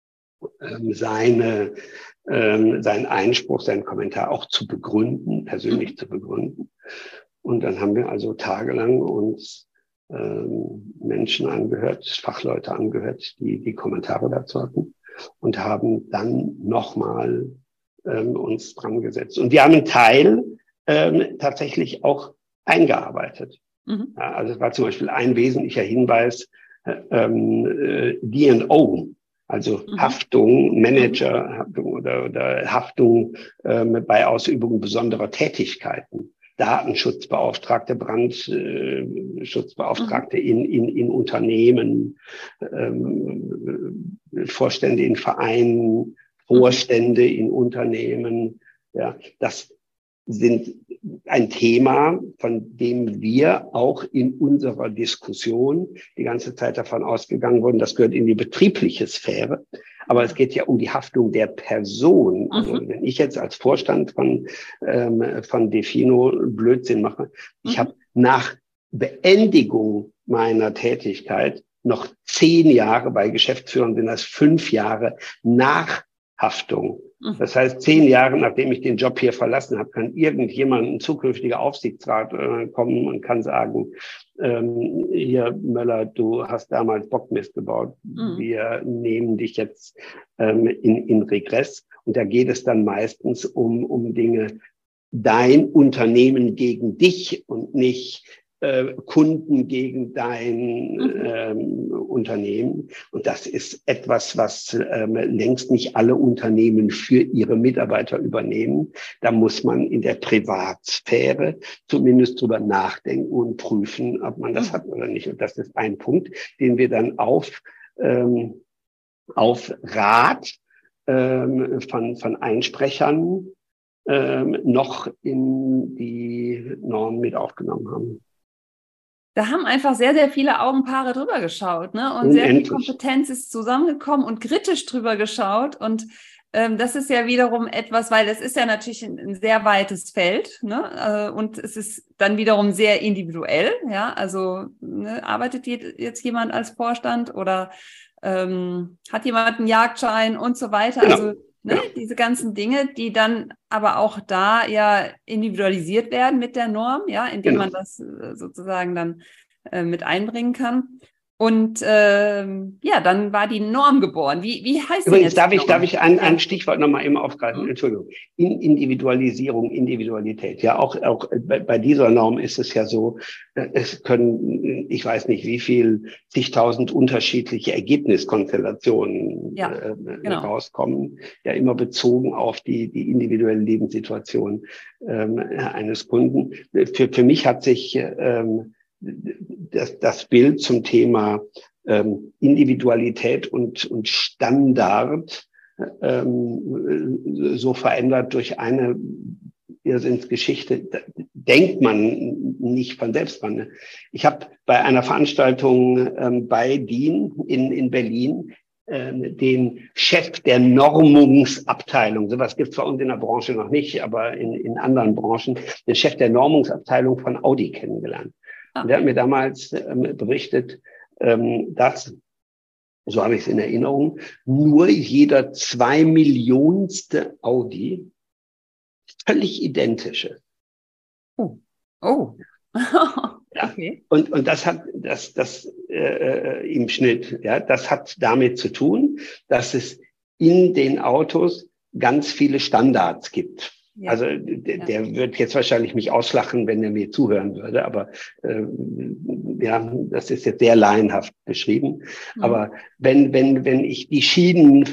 ähm, seine, ähm, seinen Einspruch, seinen Kommentar auch zu begründen, persönlich mhm. zu begründen. Und dann haben wir also tagelang uns ähm, Menschen angehört, Fachleute angehört, die die Kommentare dazu hatten und haben dann nochmal ähm, uns dran gesetzt. Und wir haben einen Teil ähm, tatsächlich auch eingearbeitet. Mhm. Ja, also es war zum Beispiel ein wesentlicher Hinweis, äh, äh, D und O, also mhm. Haftung, Managerhaftung oder, oder Haftung ähm, bei Ausübung besonderer Tätigkeiten. Datenschutzbeauftragte, Brandschutzbeauftragte mhm. in, in, in Unternehmen, ähm, Vorstände in Vereinen, Vorstände mhm. in Unternehmen. Ja, das sind ein Thema, von dem wir auch in unserer Diskussion die ganze Zeit davon ausgegangen wurden, das gehört in die betriebliche Sphäre. Aber es geht ja um die Haftung der Person. Also mhm. wenn ich jetzt als Vorstand von, ähm, von Defino Blödsinn mache, ich mhm. habe nach Beendigung meiner Tätigkeit noch zehn Jahre, bei Geschäftsführern sind das fünf Jahre nach Haftung. Das heißt, zehn Jahre, nachdem ich den Job hier verlassen habe, kann irgendjemand, ein zukünftiger Aufsichtsrat, äh, kommen und kann sagen, ähm, hier, Möller, du hast damals Bockmist gebaut. Mhm. Wir nehmen dich jetzt ähm, in, in Regress. Und da geht es dann meistens um, um Dinge, dein Unternehmen gegen dich und nicht äh, Kunden gegen dein mhm. ähm, Unternehmen. Und das ist etwas, was ähm, längst nicht alle Unternehmen für ihre Mitarbeiter übernehmen. Da muss man in der Privatsphäre zumindest drüber nachdenken und prüfen, ob man das mhm. hat oder nicht. Und das ist ein Punkt, den wir dann auf, ähm, auf Rat ähm, von, von Einsprechern ähm, noch in die Norm mit aufgenommen haben. Da haben einfach sehr, sehr viele Augenpaare drüber geschaut, ne? Und Unendlich. Sehr viel Kompetenz ist zusammengekommen und kritisch drüber geschaut. Und ähm, das ist ja wiederum etwas, weil es ist ja natürlich ein, ein sehr weites Feld, ne? Äh, und es ist dann wiederum sehr individuell, ja. Also ne, arbeitet jetzt jemand als Vorstand oder ähm, hat jemand einen Jagdschein und so weiter. Genau. Also ne, ja. diese ganzen Dinge, die dann aber auch da ja individualisiert werden mit der Norm, ja, indem genau. man das äh, sozusagen dann äh, mit einbringen kann. Und ähm, ja, dann war die Norm geboren. Wie, wie heißt Übrigens, jetzt darf ich, darf ich ein, ein Stichwort nochmal eben aufgreifen? Mhm. Entschuldigung. In Individualisierung, Individualität. Ja, auch, auch bei, bei dieser Norm ist es ja so, es können, ich weiß nicht, wie viel, zigtausend unterschiedliche Ergebniskonstellationen ja, äh, genau. rauskommen. Ja, immer bezogen auf die, die individuelle Lebenssituation ähm, eines Kunden. Für, für mich hat sich ähm, das, das Bild zum Thema ähm, Individualität und, und Standard ähm, so verändert durch eine Irrsinnsgeschichte, denkt man nicht von selbst dran. Ich habe bei einer Veranstaltung ähm, bei D I N in, in Berlin ähm, den Chef der Normungsabteilung, sowas gibt es bei uns in der Branche noch nicht, aber in, in anderen Branchen, den Chef der Normungsabteilung von Audi kennengelernt. Und der hat mir damals ähm, berichtet, ähm, dass, so habe ich es in Erinnerung, nur jeder zwei Millionste Audi völlig identisch ist. Oh. Oh. Okay. Ja. Und, und das hat, das, das äh, im Schnitt, ja, das hat damit zu tun, dass es in den Autos ganz viele Standards gibt. Ja. Also der, ja. der wird jetzt wahrscheinlich mich auslachen, wenn er mir zuhören würde, aber äh, ja, das ist jetzt sehr laienhaft beschrieben. Mhm. Aber wenn wenn wenn ich die Schienen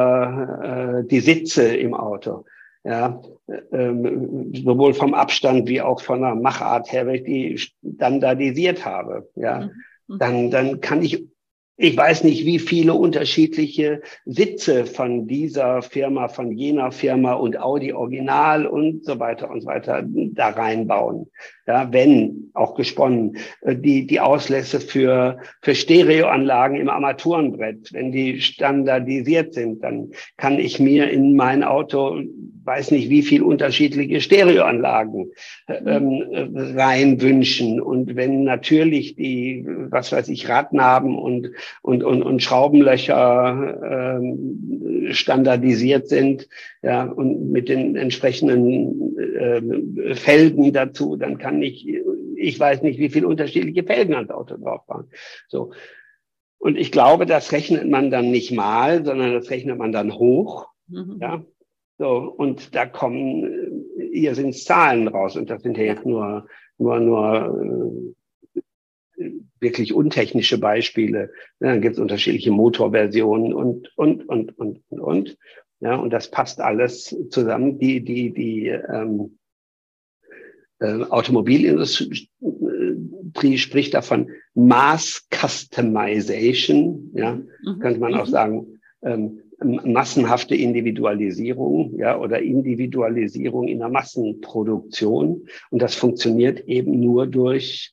für äh, die Sitze im Auto, ja, ähm, sowohl vom Abstand wie auch von der Machart her, wenn ich die standardisiert habe, ja, mhm. dann dann kann ich Ich weiß nicht, wie viele unterschiedliche Sitze von dieser Firma, von jener Firma und Audi Original und so weiter und so weiter da reinbauen. Ja, wenn auch gesponnen, die, die Auslässe für, für Stereoanlagen im Armaturenbrett, wenn die standardisiert sind, dann kann ich mir in mein Auto, weiß nicht, wie viel unterschiedliche Stereoanlagen ähm, reinwünschen. Und wenn natürlich die, was weiß ich, Radnaben und und und und Schraubenlöcher ähm, standardisiert sind, ja, und mit den entsprechenden äh, Felgen dazu, dann kann ich, ich weiß nicht, wie viele unterschiedliche Felgen ans Auto drauf fahren. So. Und ich glaube, das rechnet man dann nicht mal, sondern das rechnet man dann hoch, mhm. ja. So, und da kommen, hier sind Zahlen raus, und das sind ja jetzt nur nur nur äh, wirklich untechnische Beispiele. Ja, dann gibt es unterschiedliche Motorversionen und, und, und, und, und, und. Ja, und das passt alles zusammen. Die, die, die ähm, äh, Automobilindustrie spricht davon Mass Customization. Ja, mhm. könnte man auch sagen, ähm, massenhafte Individualisierung, ja, oder Individualisierung in der Massenproduktion. Und das funktioniert eben nur durch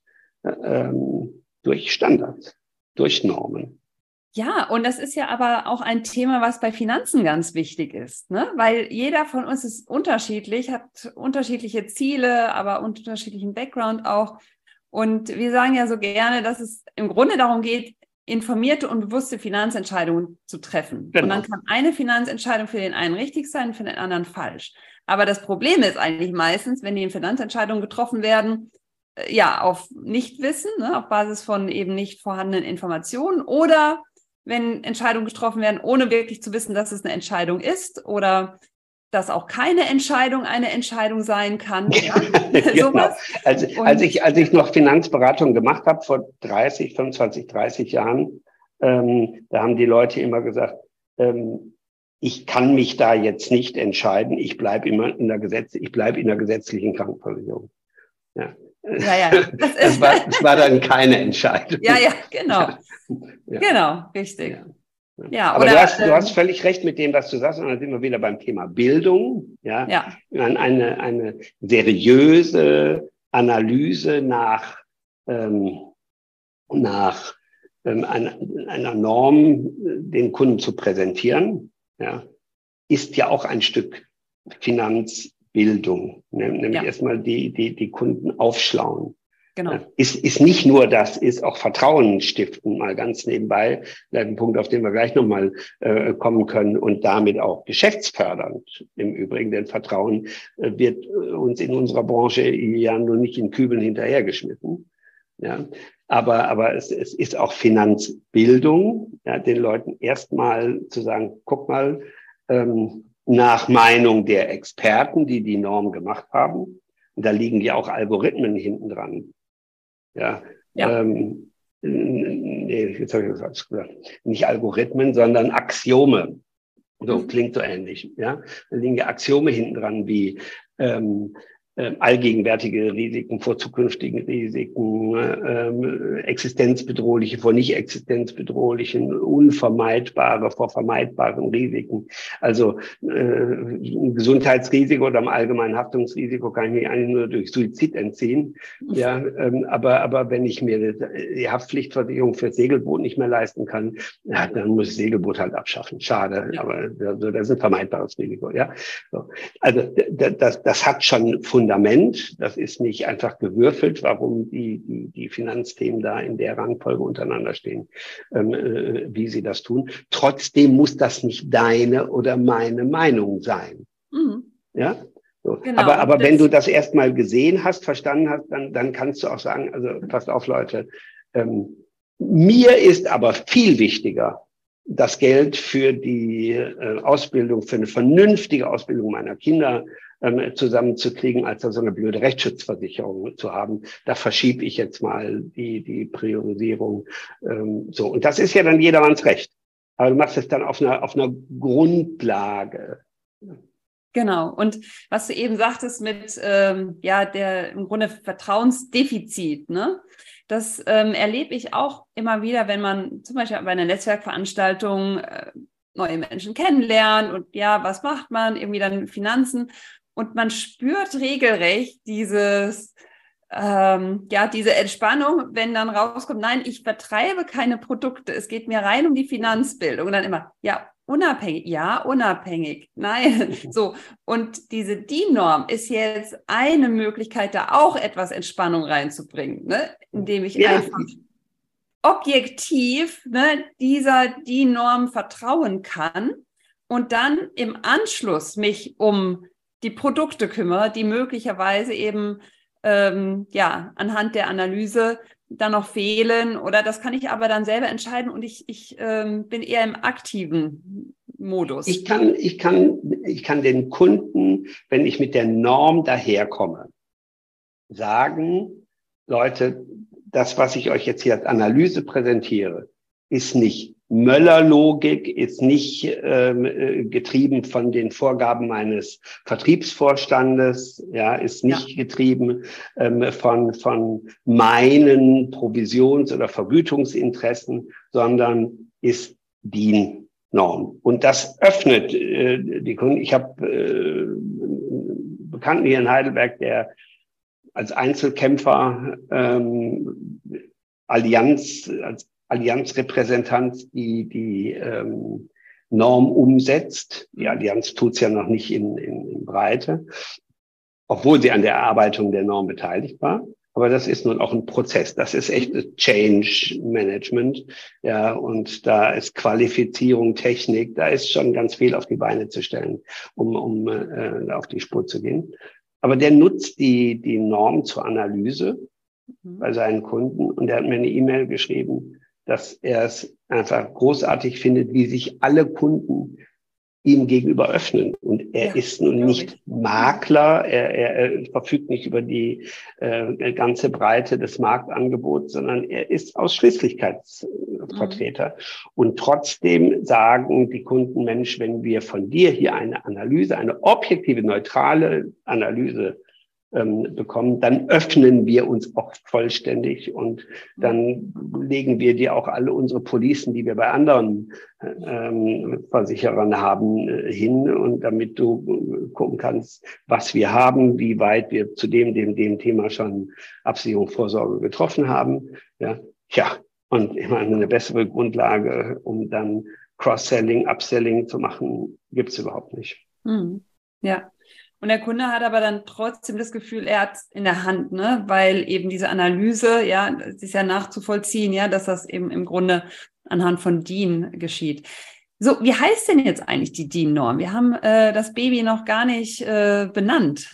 ähm, durch Standards, durch Normen. Ja, und das ist ja aber auch ein Thema, was bei Finanzen ganz wichtig ist, ne? Weil jeder von uns ist unterschiedlich, hat unterschiedliche Ziele, aber unterschiedlichen Background auch. Und wir sagen ja so gerne, dass es im Grunde darum geht, informierte und bewusste Finanzentscheidungen zu treffen. Genau. Und dann kann eine Finanzentscheidung für den einen richtig sein, für den anderen falsch. Aber das Problem ist eigentlich meistens, wenn die Finanzentscheidungen getroffen werden, ja, auf Nichtwissen, ne, auf Basis von eben nicht vorhandenen Informationen, oder wenn Entscheidungen getroffen werden, ohne wirklich zu wissen, dass es eine Entscheidung ist, oder dass auch keine Entscheidung eine Entscheidung sein kann. Ja? Genau. Also, als ich, als ich noch Finanzberatung gemacht habe, vor dreißig, fünfundzwanzig, dreißig Jahren, ähm, da haben die Leute immer gesagt, ähm, ich kann mich da jetzt nicht entscheiden, ich bleibe immer in der Gesetz, ich bleibe in der gesetzlichen Krankenversicherung. Ja. Ja, ja. Das, das, war, das war dann keine Entscheidung. Ja, ja, genau. Ja. Genau, richtig. Ja. Ja, aber oder, du, hast, ähm, du hast völlig recht mit dem, was du sagst, und dann sind wir wieder beim Thema Bildung. Ja, ja. Eine, eine seriöse Analyse nach, ähm, nach ähm, einer, einer Norm den Kunden zu präsentieren, ja, ist ja auch ein Stück Finanzbildung, ne? Nämlich ja. erstmal die, die, die Kunden aufschlauen. Genau. Ist, ist nicht nur das, ist auch Vertrauen stiften, mal ganz nebenbei. Vielleicht ein Punkt, auf den wir gleich nochmal äh, kommen können, und damit auch geschäftsfördernd im Übrigen, denn Vertrauen äh, wird uns in unserer Branche ja nur nicht in Kübeln hinterhergeschmissen. Ja, aber, aber es, es ist auch Finanzbildung, ja, den Leuten erstmal zu sagen, guck mal, ähm, nach Meinung der Experten, die die Norm gemacht haben, und da liegen ja auch Algorithmen hinten dran. Ja, ja. Ähm, nee, jetzt habe ich das falsch gesagt. Nicht Algorithmen, sondern Axiome. So, mhm. Klingt so ähnlich. Ja, da liegen ja Axiome hinten dran, wie ähm, äh, allgegenwärtige Risiken vor zukünftigen Risiken, äh, existenzbedrohliche vor nicht existenzbedrohlichen, unvermeidbare vor vermeidbaren Risiken. Also äh, ein Gesundheitsrisiko oder im allgemeinen Haftungsrisiko kann ich mich eigentlich nur durch Suizid entziehen. Ja, ähm, aber aber wenn ich mir die Haftpflichtversicherung für Segelboot nicht mehr leisten kann, ja, dann muss ich Segelboot halt abschaffen. Schade, ja. aber also, das ist ein vermeidbares Risiko. Ja, so. Also das, das hat schon Fundament. Das ist nicht einfach gewürfelt, warum die die, die Finanzthemen da in der Rangfolge untereinander stehen, ähm, äh, wie sie das tun. Trotzdem muss das nicht deine oder meine Meinung sein. Mhm. Ja. So. Genau, aber aber wenn du das erstmal gesehen hast, verstanden hast, dann dann kannst du auch sagen, also passt auf, Leute, ähm, mir ist aber viel wichtiger, das Geld für die äh, Ausbildung, für eine vernünftige Ausbildung meiner Kinder ähm, zusammenzukriegen, als da so eine blöde Rechtsschutzversicherung zu haben. Da verschiebe ich jetzt mal die die Priorisierung. Ähm, so, und das ist ja dann jedermanns Recht. Aber du machst es dann auf einer auf einer Grundlage. Genau. Und was du eben sagtest mit, ähm, ja, der im Grunde Vertrauensdefizit, ne? Das ähm, erlebe ich auch immer wieder, wenn man zum Beispiel bei einer Netzwerkveranstaltung äh, neue Menschen kennenlernt und ja, was macht man? Irgendwie dann Finanzen. Und man spürt regelrecht dieses, ähm, ja, diese Entspannung, wenn dann rauskommt, nein, ich vertreibe keine Produkte, es geht mir rein um die Finanzbildung. Und dann immer, ja, unabhängig, ja, unabhängig, nein, so. Und diese D I N-Norm ist jetzt eine Möglichkeit, da auch etwas Entspannung reinzubringen, ne? Indem ich ja. einfach objektiv, ne, dieser D I N-Norm vertrauen kann und dann im Anschluss mich um die Produkte kümmere, die möglicherweise eben ähm, ja anhand der Analyse dann noch fehlen, oder das kann ich aber dann selber entscheiden und ich, ich ähm, bin eher im aktiven Modus. Ich kann, ich kann, ich kann den Kunden, wenn ich mit der Norm daherkomme, sagen, Leute, das, was ich euch jetzt hier als Analyse präsentiere, ist nicht Möller-Logik, ist nicht ähm, getrieben von den Vorgaben meines Vertriebsvorstandes, ja, ist nicht ja. getrieben ähm, von von meinen Provisions- oder Vergütungsinteressen, sondern ist D I N-Norm. Und das öffnet äh, die Kunden. Ich habe äh, einen Bekannten hier in Heidelberg, der als Einzelkämpfer ähm, Allianz als Allianzrepräsentant die die ähm, Norm umsetzt. Die Allianz tut's ja noch nicht in, in, in Breite, obwohl sie an der Erarbeitung der Norm beteiligt war. Aber das ist nun auch ein Prozess. Das ist echtes Change Management. Ja, und da ist Qualifizierung, Technik, da ist schon ganz viel auf die Beine zu stellen, um, um äh, auf die Spur zu gehen. Aber der nutzt die, die Norm zur Analyse bei seinen Kunden. Und er hat mir eine E-Mail geschrieben, dass er es einfach großartig findet, wie sich alle Kunden ihm gegenüber öffnen. Und er ja, ist nun nicht Makler, er, er, er verfügt nicht über die äh, ganze Breite des Marktangebots, sondern er ist Ausschließlichkeitsvertreter. Mhm. Und trotzdem sagen die Kunden, Mensch, wenn wir von dir hier eine Analyse, eine objektive, neutrale Analyse ähm, bekommen, dann öffnen wir uns auch vollständig und dann legen wir dir auch alle unsere Policen, die wir bei anderen ähm, Versicherern haben, äh, hin, und damit du gucken kannst, was wir haben, wie weit wir zu dem, dem, dem Thema schon Absicherung, Vorsorge getroffen haben. Ja, ja. Und ich meine, eine bessere Grundlage, um dann Cross-Selling, Upselling zu machen, gibt's überhaupt nicht. Hm. Ja. Und der Kunde hat aber dann trotzdem das Gefühl, er hat es in der Hand, ne? Weil eben diese Analyse, ja, es ist ja nachzuvollziehen, ja, dass das eben im Grunde anhand von D I N geschieht. So, wie heißt denn jetzt eigentlich die D I N-Norm? Wir haben äh, das Baby noch gar nicht äh, benannt.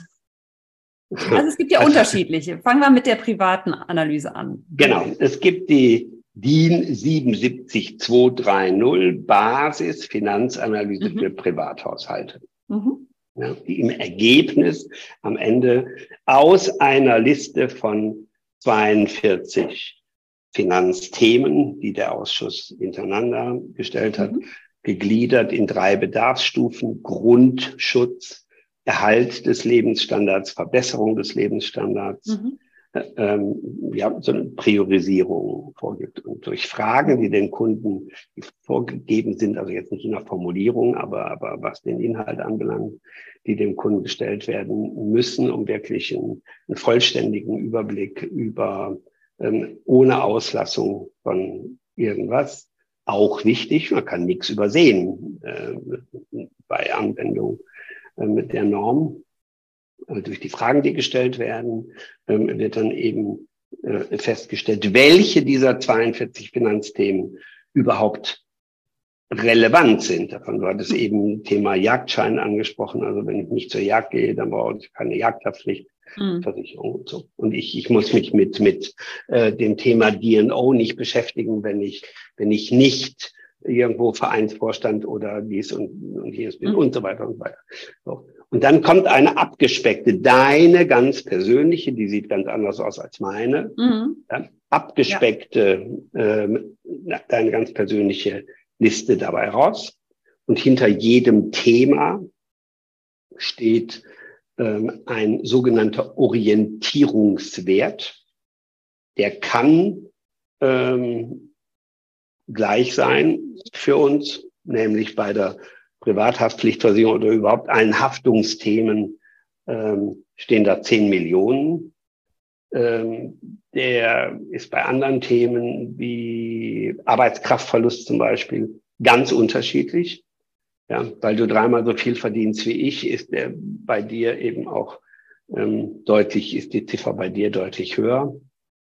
Also es gibt ja also, unterschiedliche. Fangen wir mit der privaten Analyse an. Genau, es gibt die D I N sieben sieben zwei drei null, Basis Finanzanalyse mhm. für Privathaushalte. Mhm. Ja, die im Ergebnis am Ende aus einer Liste von zweiundvierzig Finanzthemen, die der Ausschuss hintereinander gestellt hat, mhm. gegliedert in drei Bedarfsstufen: Grundschutz, Erhalt des Lebensstandards, Verbesserung des Lebensstandards, Mhm. ähm, ja, so eine Priorisierung vorgibt. Und durch Fragen, die den Kunden die vorgegeben sind, also jetzt nicht in der Formulierung, aber, aber was den Inhalt anbelangt, die dem Kunden gestellt werden müssen, um wirklich einen, einen vollständigen Überblick über, ähm, ohne Auslassung von irgendwas, auch wichtig, man kann nichts übersehen äh, bei Anwendung äh, mit der Norm. Durch die Fragen, die gestellt werden, ähm, wird dann eben äh, festgestellt, welche dieser zweiundvierzig Finanzthemen überhaupt relevant sind. Davon war das eben Thema Jagdschein angesprochen. Also wenn ich nicht zur Jagd gehe, dann brauche ich keine Jagdhaftpflichtversicherung und so. Und ich, ich muss mich mit, mit äh, dem Thema D und O nicht beschäftigen, wenn ich, wenn ich nicht irgendwo Vereinsvorstand oder dies und, und jenes bin mhm. und so weiter und so weiter. So. Und dann kommt eine abgespeckte, deine ganz persönliche, die sieht ganz anders aus als meine, mhm. ja, abgespeckte, ja. ähm, deine ganz persönliche Liste dabei raus. Und hinter jedem Thema steht ähm, ein sogenannter Orientierungswert. Der kann ähm, gleich sein für uns, nämlich bei der Privathaftpflichtversicherung oder überhaupt allen Haftungsthemen ähm, stehen da zehn Millionen. Ähm, der ist bei anderen Themen wie Arbeitskraftverlust zum Beispiel ganz unterschiedlich. Ja, weil du dreimal so viel verdienst wie ich, ist der bei dir eben auch ähm, deutlich, ist die Ziffer bei dir deutlich höher.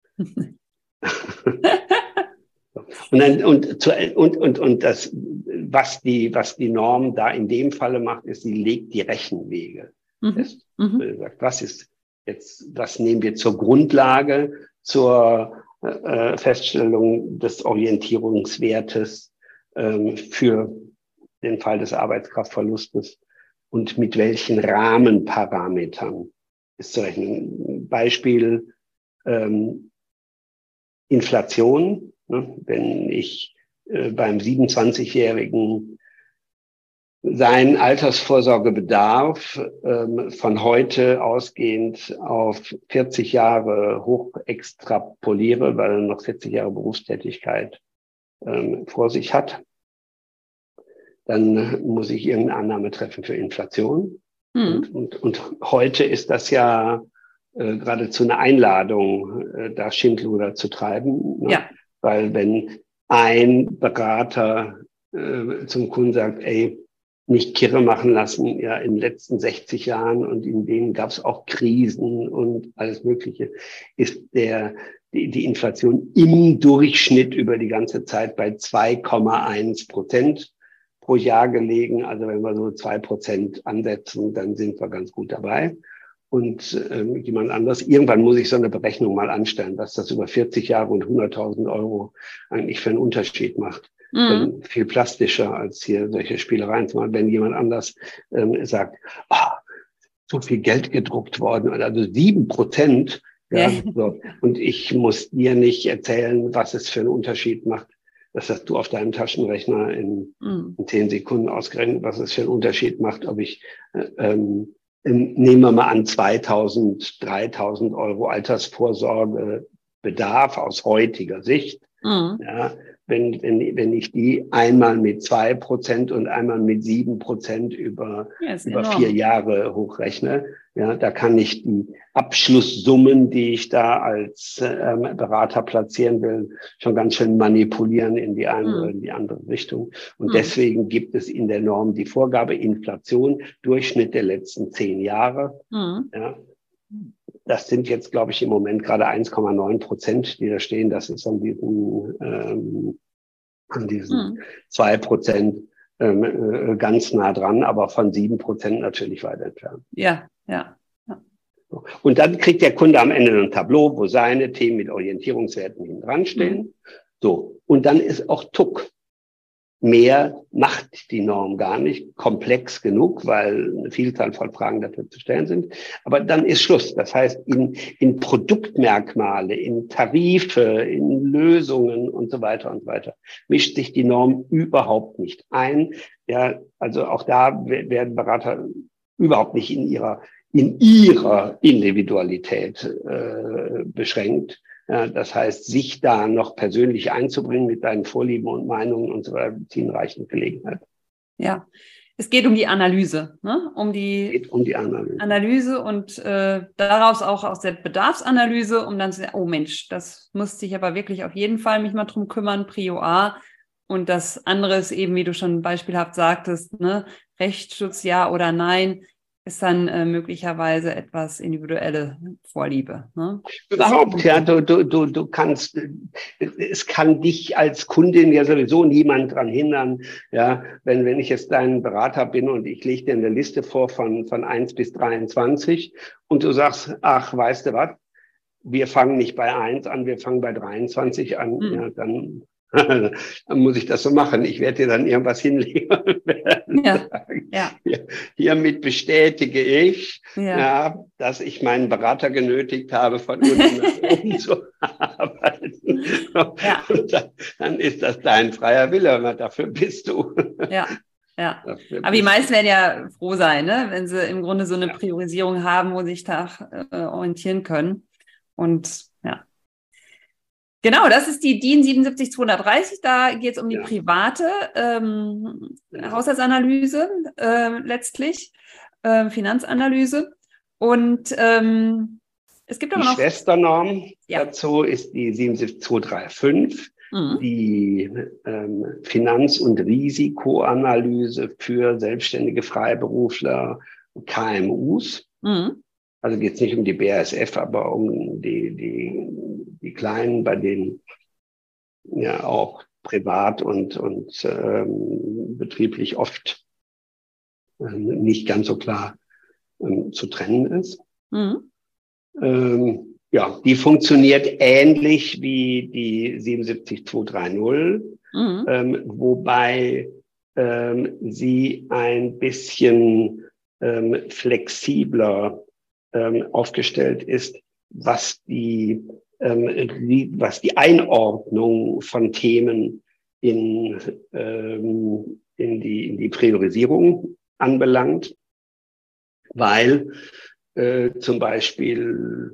Und, dann, und, und, und, und das, was die, was die Norm da in dem Falle macht, ist, sie legt die Rechenwege fest. Mhm. Was ist jetzt, was nehmen wir zur Grundlage zur äh, Feststellung des Orientierungswertes ähm, für den Fall des Arbeitskraftverlustes und mit welchen Rahmenparametern ist zu rechnen. Beispiel ähm, Inflation. Wenn ich äh, beim siebenundzwanzigjährigen seinen Altersvorsorgebedarf ähm, von heute ausgehend auf vierzig Jahre hoch extrapoliere, weil er noch vierzig Jahre Berufstätigkeit ähm, vor sich hat, dann muss ich irgendeine Annahme treffen für Inflation. Mhm. Und, und, und heute ist das ja äh, geradezu eine Einladung, äh, da Schindluder zu treiben. Ne? Ja. Weil wenn ein Berater äh, zum Kunden sagt, ey, nicht kirre machen lassen, ja, in den letzten sechzig Jahren und in denen gab es auch Krisen und alles Mögliche, ist der die, die Inflation im Durchschnitt über die ganze Zeit bei zwei Komma eins Prozent pro Jahr gelegen. Also wenn wir so zwei Prozent ansetzen, dann sind wir ganz gut dabei. Und ähm, jemand anderes, irgendwann muss ich so eine Berechnung mal anstellen, was das über vierzig Jahre und hunderttausend Euro eigentlich für einen Unterschied macht. Mhm. Ähm, viel plastischer als hier solche Spielereien zu machen. Wenn jemand anders ähm, sagt, ah, so viel Geld gedruckt worden, also sieben Prozent. Ja, ja. So. Und ich muss dir nicht erzählen, was es für einen Unterschied macht. Das hast du auf deinem Taschenrechner in, mhm. in zehn Sekunden ausgerechnet, was es für einen Unterschied macht, ob ich äh, ähm, nehmen wir mal an, zweitausend, dreitausend Euro Altersvorsorgebedarf aus heutiger Sicht. Mhm. Ja, wenn, wenn, wenn ich die einmal mit zwei Prozent und einmal mit sieben Prozent über, ja, über vier Jahre hochrechne, ja, da kann ich die Abschlusssummen, die ich da als ähm, Berater platzieren will, schon ganz schön manipulieren in die eine oder in die andere Richtung. Und mhm. deswegen gibt es in der Norm die Vorgabe Inflation, Durchschnitt der letzten zehn Jahre. Mhm. Ja. Das sind jetzt, glaube ich, im Moment gerade eins Komma neun Prozent, die da stehen. Das ist an diesen, ähm, an diesen mhm. zwei Prozent ähm, äh, ganz nah dran, aber von sieben Prozent natürlich weit entfernt. Ja, ja. ja. Und dann kriegt der Kunde am Ende ein Tableau, wo seine Themen mit Orientierungswerten hinten dran stehen. Mhm. So. Und dann ist auch Tuck. Mehr macht die Norm gar nicht, komplex genug, weil eine Vielzahl von Fragen dafür zu stellen sind. Aber dann ist Schluss. Das heißt, in, in Produktmerkmale, in Tarife, in Lösungen und so weiter und so weiter mischt sich die Norm überhaupt nicht ein. Ja, also auch da werden Berater überhaupt nicht in ihrer, in ihrer Individualität äh, beschränkt. Ja, das heißt, sich da noch persönlich einzubringen mit deinen Vorlieben und Meinungen und so weiter, ziehen reichend Gelegenheit. Ja, es geht um die Analyse, ne? Um die, geht um die Analyse. Analyse und äh, daraus auch aus der Bedarfsanalyse, um dann zu sagen, oh Mensch, das musste ich aber wirklich auf jeden Fall mich mal drum kümmern, Prio A. Und das andere ist eben, wie du schon beispielhaft sagtest, ne, Rechtsschutz ja oder nein, ist dann äh, möglicherweise etwas individuelle Vorliebe. Ne? Überhaupt, ja, du, du, du, du kannst, es kann dich als Kundin ja sowieso niemand dran hindern, ja, wenn, wenn ich jetzt dein Berater bin und ich lege dir eine Liste vor von, von eins bis dreiundzwanzig und du sagst, ach, weißt du was, wir fangen nicht bei eins an, wir fangen bei dreiundzwanzig an, hm. ja, dann, dann muss ich das so machen. Ich werde dir dann irgendwas hinlegen und werde ja. sagen, Ja. Hier, hiermit bestätige ich, ja. Ja, dass ich meinen Berater genötigt habe, von unten nach oben zu arbeiten. Ja. Und dann, dann ist das dein freier Wille, dafür bist du. Ja. Ja, aber die meisten werden ja froh sein, ne? Wenn sie im Grunde so eine Priorisierung haben, wo sie sich da äh, orientieren können. Und ja. Genau, das ist die D I N siebenundsiebzig zweihundertdreißig. Da geht es um die ja. private ähm, ja. Haushaltsanalyse äh, letztlich, äh, Finanzanalyse. Und ähm, es gibt aber die noch... Die Schwesternorm ja. dazu ist die siebenundsiebzig zweihundertfünfunddreißig, mhm. die ähm, Finanz- und Risikoanalyse für selbstständige Freiberufler, K M Us. Mhm. Also geht es nicht um die B A S F, aber um die, die, die Kleinen, bei denen ja auch privat und, und ähm, betrieblich oft ähm, nicht ganz so klar ähm, zu trennen ist. Mhm. Ähm, ja, die funktioniert ähnlich wie die siebenundsiebzig zweihundertdreißig, mhm. ähm, wobei ähm, sie ein bisschen ähm, flexibler ähm, aufgestellt ist, was die, ähm, die, was die Einordnung von Themen in, ähm, in, die, in die Priorisierung anbelangt, weil äh, zum Beispiel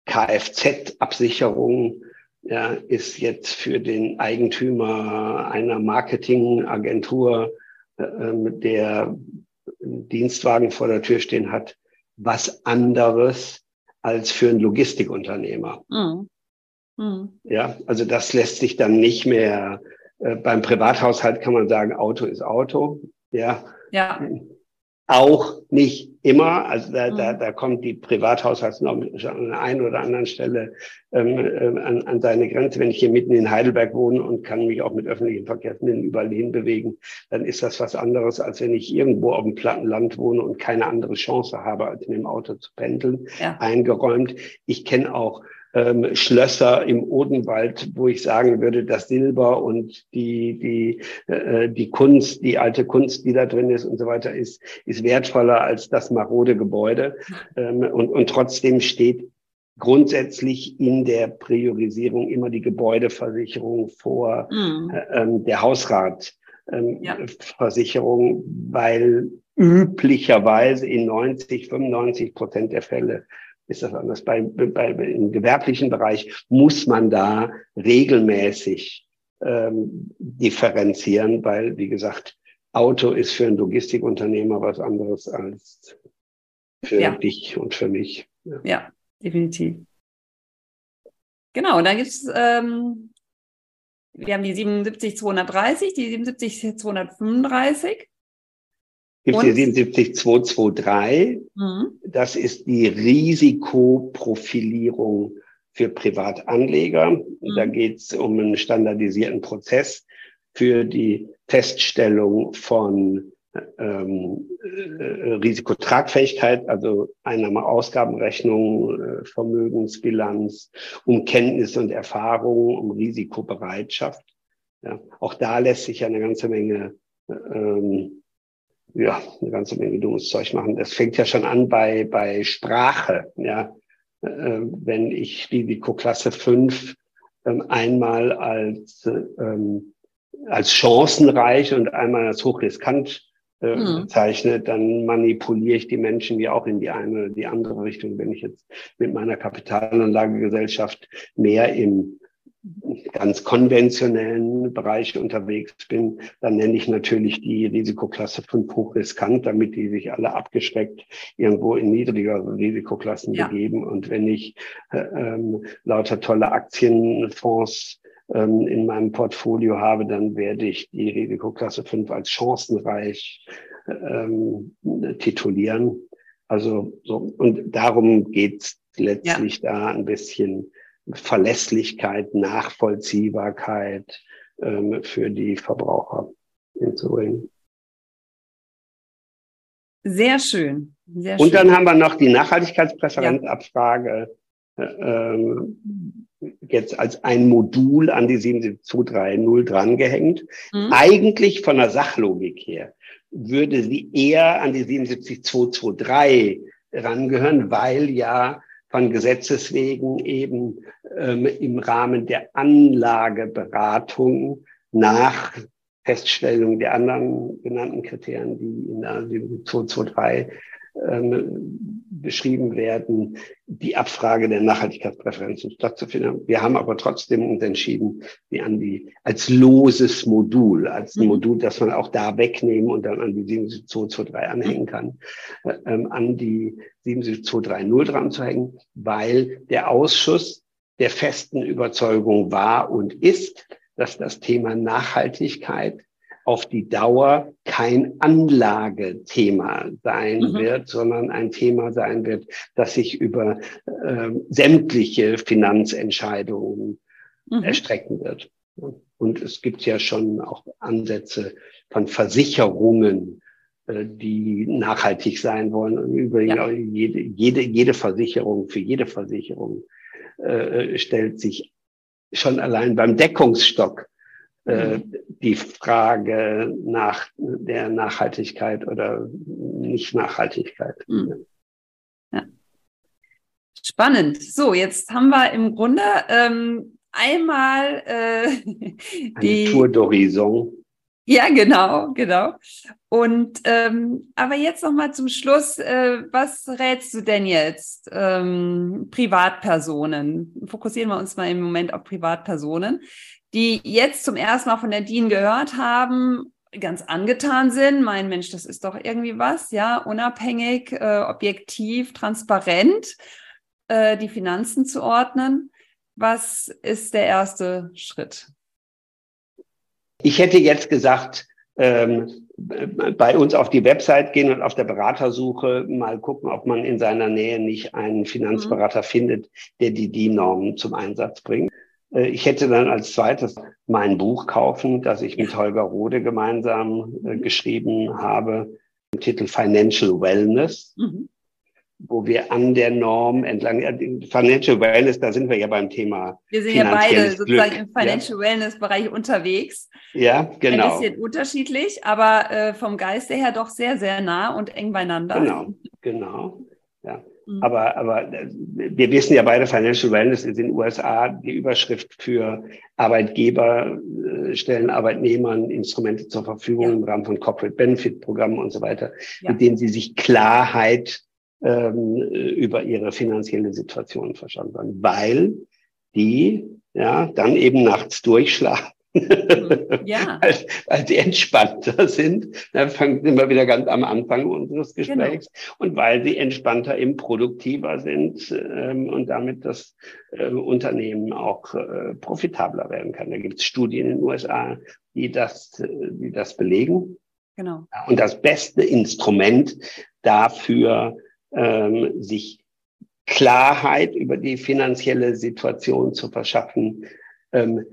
Kfz-Absicherung ja, ist jetzt für den Eigentümer einer Marketingagentur, äh, der einen Dienstwagen vor der Tür stehen hat, was anderes als für einen Logistikunternehmer. Mhm. Mhm. Ja, also das lässt sich dann nicht mehr, äh, beim Privathaushalt kann man sagen, Auto ist Auto. Ja. Ja. Auch nicht immer, also da, mhm. da, da kommt die Privathaushaltsnorm an der einen oder anderen Stelle ähm, an, an seine Grenze. Wenn ich hier mitten in Heidelberg wohne und kann mich auch mit öffentlichen Verkehrsmitteln überall hinbewegen, dann ist das was anderes, als wenn ich irgendwo auf dem platten Land wohne und keine andere Chance habe, als mit dem Auto zu pendeln, ja. eingeräumt. Ich kenne auch Ähm, Schlösser im Odenwald, wo ich sagen würde, das Silber und die die äh, die Kunst, die alte Kunst, die da drin ist und so weiter, ist ist wertvoller als das marode Gebäude. Ähm, und und trotzdem steht grundsätzlich in der Priorisierung immer die Gebäudeversicherung vor mhm. äh, ähm, der Hausratversicherung, ähm, ja. weil üblicherweise in neunzig, fünfundneunzig Prozent der Fälle ist das anders. Bei, bei, im gewerblichen Bereich muss man da regelmäßig ähm, differenzieren, weil, wie gesagt, Auto ist für einen Logistikunternehmer was anderes als für ja. dich und für mich. Ja, ja, definitiv. Genau, und dann gibt es, ähm, wir haben die siebenundsiebzig zweihundertdreißig, die siebenundsiebzig zweihundertfünfunddreißig. Gibt die siebenundsiebzig zweihundertdreißig, mhm. das ist die Risikoprofilierung für Privatanleger. Mhm. Da geht es um einen standardisierten Prozess für die Feststellung von ähm, äh, Risikotragfähigkeit, also Einnahme-Ausgabenrechnung, äh, Vermögensbilanz, um Kenntnisse und Erfahrungen, um Risikobereitschaft. Ja, auch da lässt sich ja eine ganze Menge ähm, ja, eine ganze Menge dummes Zeug machen. Das fängt ja schon an bei, bei Sprache, ja. Äh, wenn ich Risikoklasse fünf ähm, einmal als, ähm, als chancenreich und einmal als hochriskant äh, mhm. bezeichne, dann manipuliere ich die Menschen ja auch in die eine oder die andere Richtung. Wenn ich jetzt mit meiner Kapitalanlagegesellschaft mehr im ganz konventionellen Bereich unterwegs bin, dann nenne ich natürlich die Risikoklasse fünf hochriskant, damit die sich alle abgeschreckt irgendwo in niedrigere Risikoklassen ja. begeben. Und wenn ich äh, ähm, lauter tolle Aktienfonds ähm, in meinem Portfolio habe, dann werde ich die Risikoklasse fünf als chancenreich ähm, titulieren. Also so, und darum geht's letztlich ja. da ein bisschen Verlässlichkeit, Nachvollziehbarkeit ähm, für die Verbraucher hinzubringen. Sehr schön. Sehr Und schön. dann haben wir noch die Nachhaltigkeitspräferenzabfrage ja. ähm, jetzt als ein Modul an die sieben sieben zwei drei null drangehängt. Mhm. Eigentlich von der Sachlogik her würde sie eher an die sieben sieben zwei zwei drei rangehören, weil ja von Gesetzes wegen eben ähm, im Rahmen der Anlageberatung nach Feststellung der anderen genannten Kriterien, die in der sieben zwei zwei drei ähm, beschrieben werden, die Abfrage der Nachhaltigkeitspräferenzen stattzufinden. Wir haben aber trotzdem uns entschieden, die an die als loses Modul, als ein mhm. Modul, das man auch da wegnehmen und dann an die sieben sieben zwei zwei drei anhängen kann, äh, ähm, an die sieben sieben zwei drei null dran zu hängen, weil der Ausschuss der festen Überzeugung war und ist, dass das Thema Nachhaltigkeit auf die Dauer kein Anlagethema sein mhm. wird, sondern ein Thema sein wird, das sich über äh, sämtliche Finanzentscheidungen mhm. erstrecken wird. Und es gibt ja schon auch Ansätze von Versicherungen, äh, die nachhaltig sein wollen. Und übrigens ja. auch jede, jede, jede Versicherung, für jede Versicherung äh, stellt sich schon allein beim Deckungsstock Mhm. die Frage nach der Nachhaltigkeit oder Nicht-Nachhaltigkeit. Mhm. Ja. Spannend. So, jetzt haben wir im Grunde ähm, einmal äh, die Eine Tour d'Horizon. Ja, genau, genau. Und ähm, aber jetzt noch mal zum Schluss, äh, was rätst du denn jetzt ähm, Privatpersonen? Fokussieren wir uns mal im Moment auf Privatpersonen, die jetzt zum ersten Mal von der D I N gehört haben, ganz angetan sind, meinen, Mensch, das ist doch irgendwie was, ja, unabhängig, äh, objektiv, transparent, äh, die Finanzen zu ordnen. Was ist der erste Schritt? Ich hätte jetzt gesagt, ähm, bei uns auf die Website gehen und auf der Beratersuche mal gucken, ob man in seiner Nähe nicht einen Finanzberater mhm. findet, der die D I N-Normen zum Einsatz bringt. Ich hätte dann als zweites mein Buch kaufen, das ich mit Holger Rode gemeinsam äh, geschrieben habe, im Titel Financial Wellness, mhm. wo wir an der Norm entlang, äh, Financial Wellness, da sind wir ja beim Thema Wir sind ja beide sozusagen Glück. im Financial ja. Wellness-Bereich unterwegs. Ja, genau. Ein bisschen unterschiedlich, aber äh, vom Geiste her doch sehr, sehr nah und eng beieinander. Genau, genau, ja. Aber, aber wir wissen ja beide, Financial Wellness ist in den U S A die Überschrift für Arbeitgeber, stellen Arbeitnehmern Instrumente zur Verfügung ja. im Rahmen von Corporate Benefit Programmen und so weiter, ja. mit denen sie sich Klarheit ähm, über ihre finanzielle Situation verschaffen können, weil die ja dann eben nachts durchschlafen. Ja. weil, weil sie entspannter sind. Da fangen wir wieder ganz am Anfang unseres Gesprächs. Genau. Und weil sie entspannter eben produktiver sind ähm, und damit das äh, Unternehmen auch äh, profitabler werden kann. Da gibt es Studien in den U S A, die das, äh, die das belegen. Genau. Und das beste Instrument dafür, ähm, sich Klarheit über die finanzielle Situation zu verschaffen, ähm,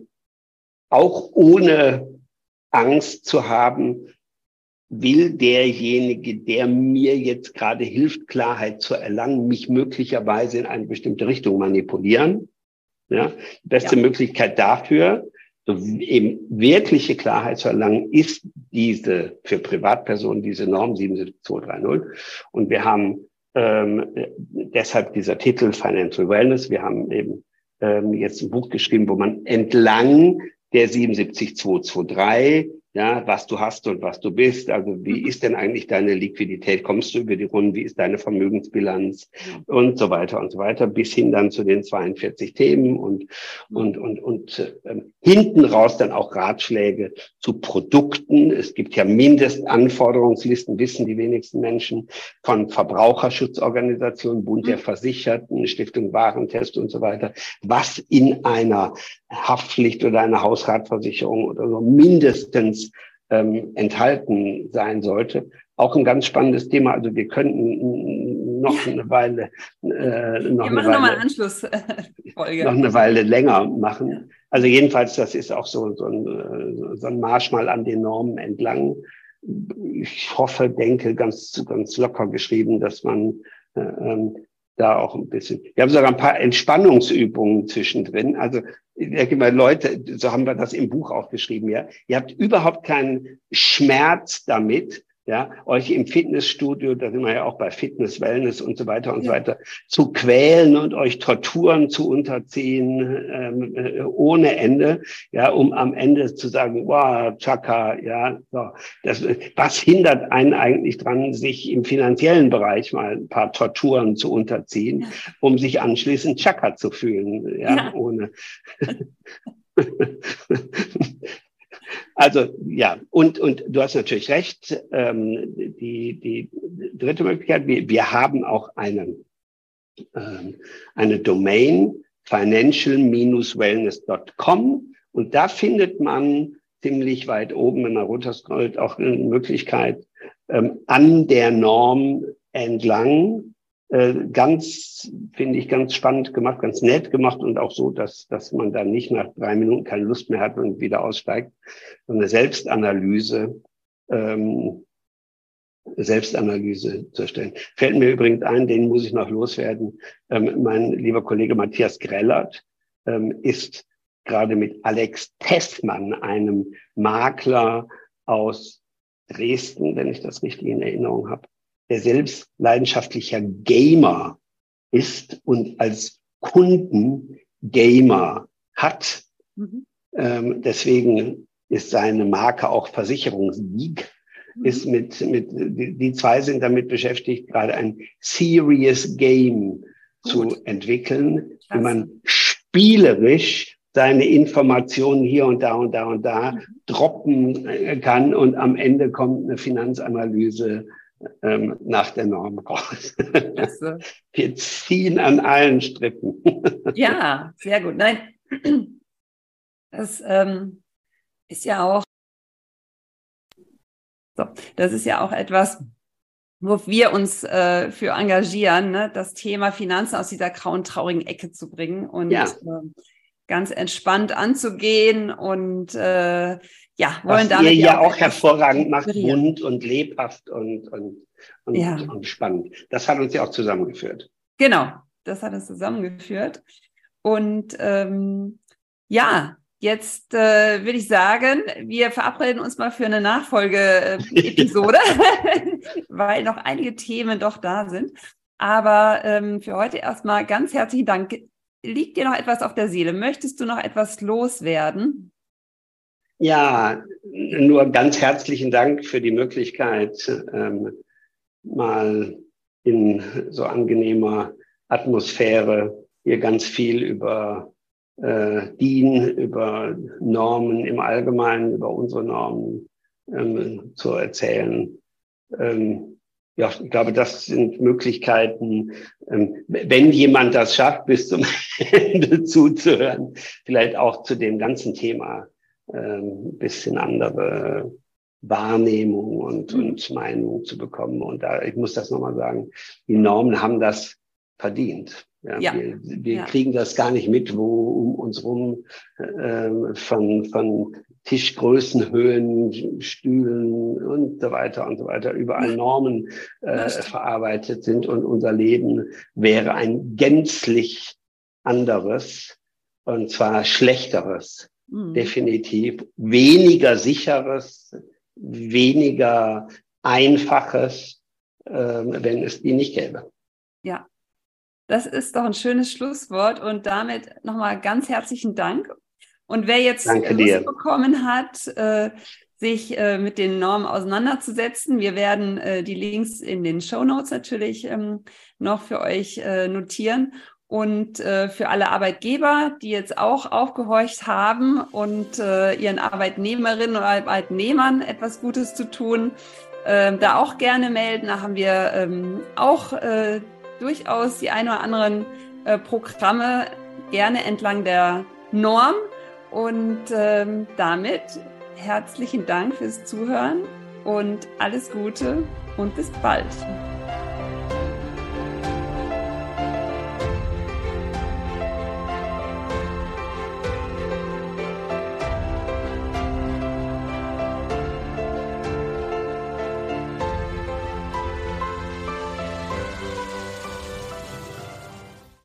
auch ohne Angst zu haben, will derjenige, der mir jetzt gerade hilft, Klarheit zu erlangen, mich möglicherweise in eine bestimmte Richtung manipulieren. Ja, die beste ja. Möglichkeit dafür, so eben wirkliche Klarheit zu erlangen, ist diese für Privatpersonen diese Norm sieben sieben zwei drei null. Und wir haben ähm, deshalb dieser Titel Financial Wellness. Wir haben eben ähm, jetzt ein Buch geschrieben, wo man entlang der sieben sieben zwei zwei drei ja, was du hast und was du bist. Also wie ist denn eigentlich deine Liquidität? Kommst du über die Runden? Wie ist deine Vermögensbilanz? Und so weiter und so weiter, bis hin dann zu den zweiundvierzig Themen und, und, und, und äh, hinten raus dann auch Ratschläge zu Produkten. Es gibt ja Mindestanforderungslisten, wissen die wenigsten Menschen, von Verbraucherschutzorganisationen, Bund der Versicherten, Stiftung Warentest und so weiter, was in einer Haftpflicht oder einer Hausratversicherung oder so mindestens ähm, enthalten sein sollte. Auch ein ganz spannendes Thema. Also wir könnten noch ja. eine Weile äh, noch wir eine machen Weile, nochmal Anschlussfolge. noch eine Weile länger machen. Also jedenfalls, das ist auch so, so, ein, so ein Marsch mal an den Normen entlang. Ich hoffe, denke, ganz, ganz locker geschrieben, dass man äh, ähm, da auch ein bisschen. Wir haben sogar ein paar Entspannungsübungen zwischendrin. Also ich denke mal, Leute, so haben wir das im Buch auch geschrieben, ja. Ihr habt überhaupt keinen Schmerz damit, ja, euch im Fitnessstudio, da sind wir ja auch bei Fitness, Wellness und so weiter und ja. so weiter, zu quälen und euch Torturen zu unterziehen, ähm, äh, ohne Ende, ja, um am Ende zu sagen, wow, Chaka, ja, so. Das, was hindert einen eigentlich dran, sich im finanziellen Bereich mal ein paar Torturen zu unterziehen, ja. um sich anschließend Chaka zu fühlen, ja, ja. ohne. Also ja, und und du hast natürlich recht. Ähm, die die dritte Möglichkeit: Wir, wir haben auch eine ähm, eine Domain financial Bindestrich wellness Punkt com und da findet man ziemlich weit oben, wenn man runterscrollt, auch eine Möglichkeit ähm, an der Norm entlang. Äh, ganz, finde ich, ganz spannend gemacht, ganz nett gemacht und auch so, dass, dass man dann nicht nach drei Minuten keine Lust mehr hat und wieder aussteigt. So eine Selbstanalyse, ähm, Selbstanalyse zu erstellen. Fällt mir übrigens ein, den muss ich noch loswerden. Ähm, mein lieber Kollege Matthias Grellert ähm, ist gerade mit Alex Tessmann, einem Makler aus Dresden, wenn ich das richtig in Erinnerung habe, der selbst leidenschaftlicher Gamer ist und als Kunden Gamer hat. Mhm. Ähm, deswegen ist seine Marke auch Versicherungsgeek, mhm. ist mit, mit, die, die zwei sind damit beschäftigt, gerade ein Serious Game Gut. zu entwickeln, Klasse. Wie man spielerisch seine Informationen hier und da und da und da mhm. droppen kann und am Ende kommt eine Finanzanalyse ähm, nach der Norm raus. Klasse. Wir ziehen an allen Strippen. Ja, sehr gut. Nein, das ähm, ist ja auch so, das ist ja auch etwas, wo wir uns äh, für engagieren, ne? Das Thema Finanzen aus dieser grauen, traurigen Ecke zu bringen und ja. äh, ganz entspannt anzugehen und äh, ja, wollen Was damit ihr ja auch, auch hervorragend macht, bunt und lebhaft und, und, und, ja. und spannend. Das hat uns ja auch zusammengeführt. Genau, das hat uns zusammengeführt. Und ähm, ja, jetzt äh, würde ich sagen, wir verabreden uns mal für eine Nachfolge-Episode, weil noch einige Themen doch da sind. Aber ähm, für heute erstmal ganz herzlichen Dank. Liegt dir noch etwas auf der Seele? Möchtest du noch etwas loswerden? Ja, nur ganz herzlichen Dank für die Möglichkeit, ähm, mal in so angenehmer Atmosphäre hier ganz viel über äh, D I N, über Normen im Allgemeinen, über unsere Normen ähm, zu erzählen. Ähm, ja, ich glaube, das sind Möglichkeiten, ähm, wenn jemand das schafft, bis zum Ende zuzuhören, vielleicht auch zu dem ganzen Thema ein ähm, bisschen andere Wahrnehmung und, mhm. und Meinung zu bekommen. Und da, ich muss das nochmal sagen, die Normen haben das verdient. Ja, ja. Wir, wir ja. kriegen das gar nicht mit, wo um uns rum äh, von, von Tischgrößen, Höhen, Stühlen und so weiter und so weiter überall Normen äh, verarbeitet sind. Und unser Leben wäre ein gänzlich anderes, und zwar schlechteres. Mhm. Definitiv weniger sicheres, weniger einfaches, äh, wenn es die nicht gäbe. Ja, das ist doch ein schönes Schlusswort und damit nochmal ganz herzlichen Dank. Und wer jetzt Danke Lust dir. bekommen hat, äh, sich äh, mit den Normen auseinanderzusetzen. Wir werden äh, die Links in den Shownotes natürlich ähm, noch für euch äh, notieren. Und äh, für alle Arbeitgeber, die jetzt auch aufgehorcht haben und äh, ihren Arbeitnehmerinnen und Arbeitnehmern etwas Gutes zu tun, äh, da auch gerne melden. Da haben wir ähm, auch äh, durchaus die ein oder anderen äh, Programme gerne entlang der Norm. Und ähm, damit herzlichen Dank fürs Zuhören und alles Gute und bis bald.